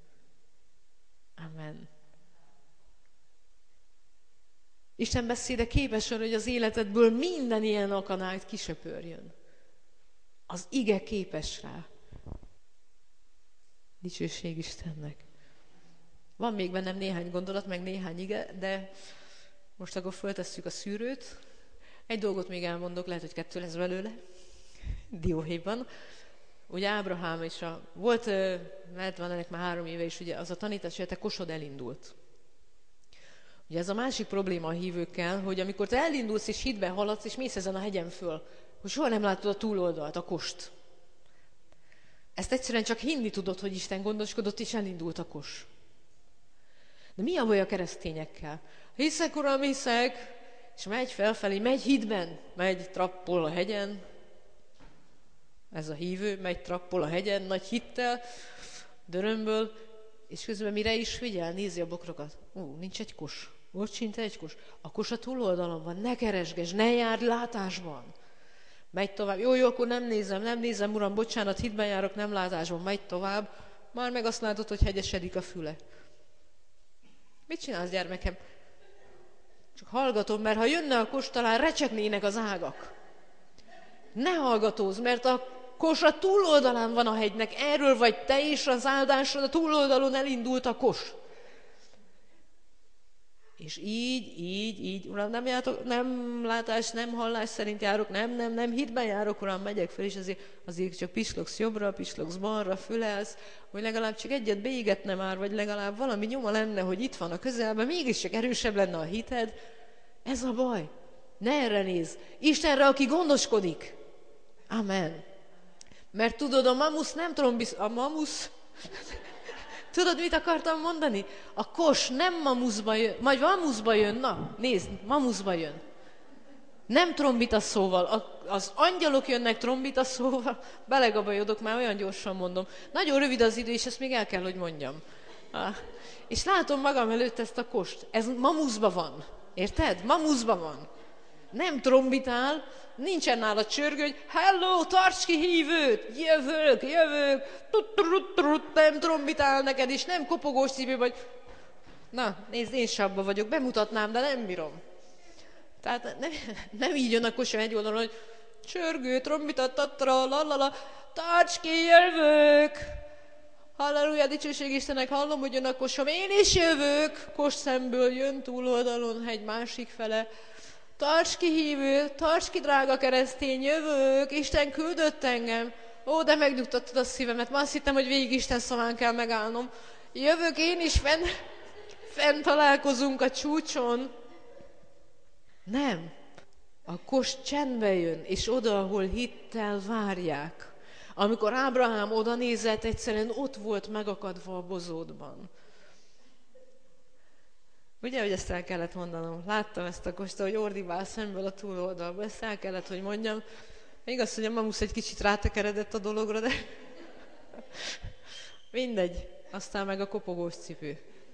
Amen. Isten beszéde képes arra, hogy az életedből minden ilyen akadályt kisöpörjön. Az ige képes rá. Dicsőség Istennek. Van még bennem néhány gondolat, meg néhány ige, de most akkor föltesszük a szűrőt. Egy dolgot még elmondok, lehet, hogy 2 lesz belőle. Dióhéjban. Ugye Ábrahám és volt, mert van ennek már 3 éve is, ugye az a tanítás, hogy te Kosod elindult. Ugye ez a másik probléma a hívőkkel, hogy amikor te elindulsz és hitbe haladsz, és mész ezen a hegyen föl, hogy soha nem látod a túloldalt, a Kost. Ezt egyszerűen csak hinni tudod, hogy Isten gondoskodott, és elindult a Kos. De mi a baj a keresztényekkel? Hiszek, Uram, hiszek, és megy felfelé, megy hitben, megy trappol a hegyen. Ez a hívő, megy trappol a hegyen, nagy hittel, dörömből, és közben mire is figyel, nézi a bokrokat. Nincs egy kos. Ott sincs egy kos. A kos a túloldalon van, ne keresgesd, ne járd látásban. Megy tovább. Jó, akkor nem nézem, Uram, bocsánat, hitben járok, nem látásban. Megy tovább. Már meg azt látod, hogy hegyesedik a füle. Mit csinálsz, gyermekem? Csak hallgatom, mert ha jönne a kos, talán recsegnének az ágak. Ne hallgatózz, mert Kos a túloldalán van a hegynek, erről vagy te és az áldásod, a túloldalon elindult a kos. És így, Uram, nem látás, nem hallás szerint járok, nem hitben járok, Uram, megyek fel, és azért csak pislogsz jobbra, pislogsz balra, fülelsz, hogy legalább csak egyet beégetne már, vagy legalább valami nyoma lenne, hogy itt van a közelben, mégiscsak erősebb lenne a hited. Ez a baj. Ne erre nézz. Istenre, aki gondoskodik. Amen. Mert tudod, a mamusz nem trombisz... A mamusz... Tudod, mit akartam mondani? A kos nem mamuszba jön, majd mamuszba jön, na, nézd, mamuszba jön. Nem trombita szóval, az angyalok jönnek trombita szóval, belegabajodok, már olyan gyorsan mondom. Nagyon rövid az idő, és ezt még el kell, hogy mondjam. És látom magam előtt ezt a kost, ez mamuszba van, érted? Mamuszba van. Nem trombitál, nincsen nála csörgő, hogy hello, tarts ki hívőt, jövök, nem trombitál neked, és nem kopogós cipő vagy. Na, nézd, én sabba vagyok, bemutatnám, de nem bírom. Tehát nem így jön a kosa egy oldalon, hogy csörgő, trombita, tatra, lalala, tarts ki, jövök. Halleluja, dicsőség Istennek, hallom, hogy jön a kosom, én is jövök. Kos szemből jön túloldalon, hegy másik fele. Tarts ki hívő, tarts ki drága keresztény, jövök, Isten küldött engem. Ó, de megnyugtattad a szívemet, ma azt hittem, hogy végig Isten szaván kell megállnom. Jövök én is, fenn találkozunk a csúcson. Nem. A kos csendbe jön, és oda, ahol hittel várják. Amikor Ábrahám oda nézett, egyszerűen ott volt megakadva a bozótban. Ugye, hogy ezt el kellett mondanom? Láttam ezt a kost, hogy ordibál szemből a túloldalba. Ezt el kellett, hogy mondjam. Igaz, hogy a mamusz egy kicsit rátekeredett a dologra, de mindegy. Aztán meg a kopogós cipő.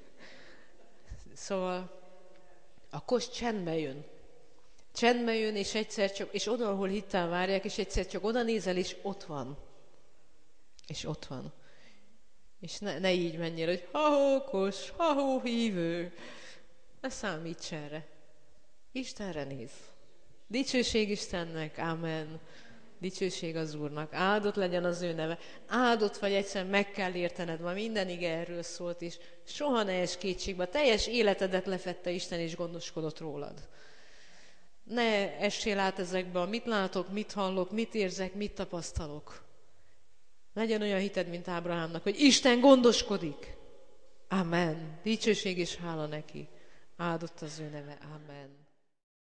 Szóval a kos csendbe jön. Csendbe jön, és egyszer csak, és oda, ahol hittel várják, és egyszer csak oda nézel, és ott van. És ott van. És ne így menjél, hogy ha-hó kos, ha-hó hívő. Ne számíts erre. Istenre néz. Dicsőség Istennek, amen. Dicsőség az Úrnak. Áldott legyen az ő neve. Áldott vagy, egyszerűen meg kell értened. Ma minden ige erről szólt is. Soha ne esd kétségbe. A teljes életedet lefette Isten, és gondoskodott rólad. Ne essél át ezekbe, mit látok, mit hallok, mit érzek, mit tapasztalok. Legyen olyan hited, mint Ábrahámnak, hogy Isten gondoskodik. Amen. Dicsőség és hála neki. Áldott az ő neve. Amen.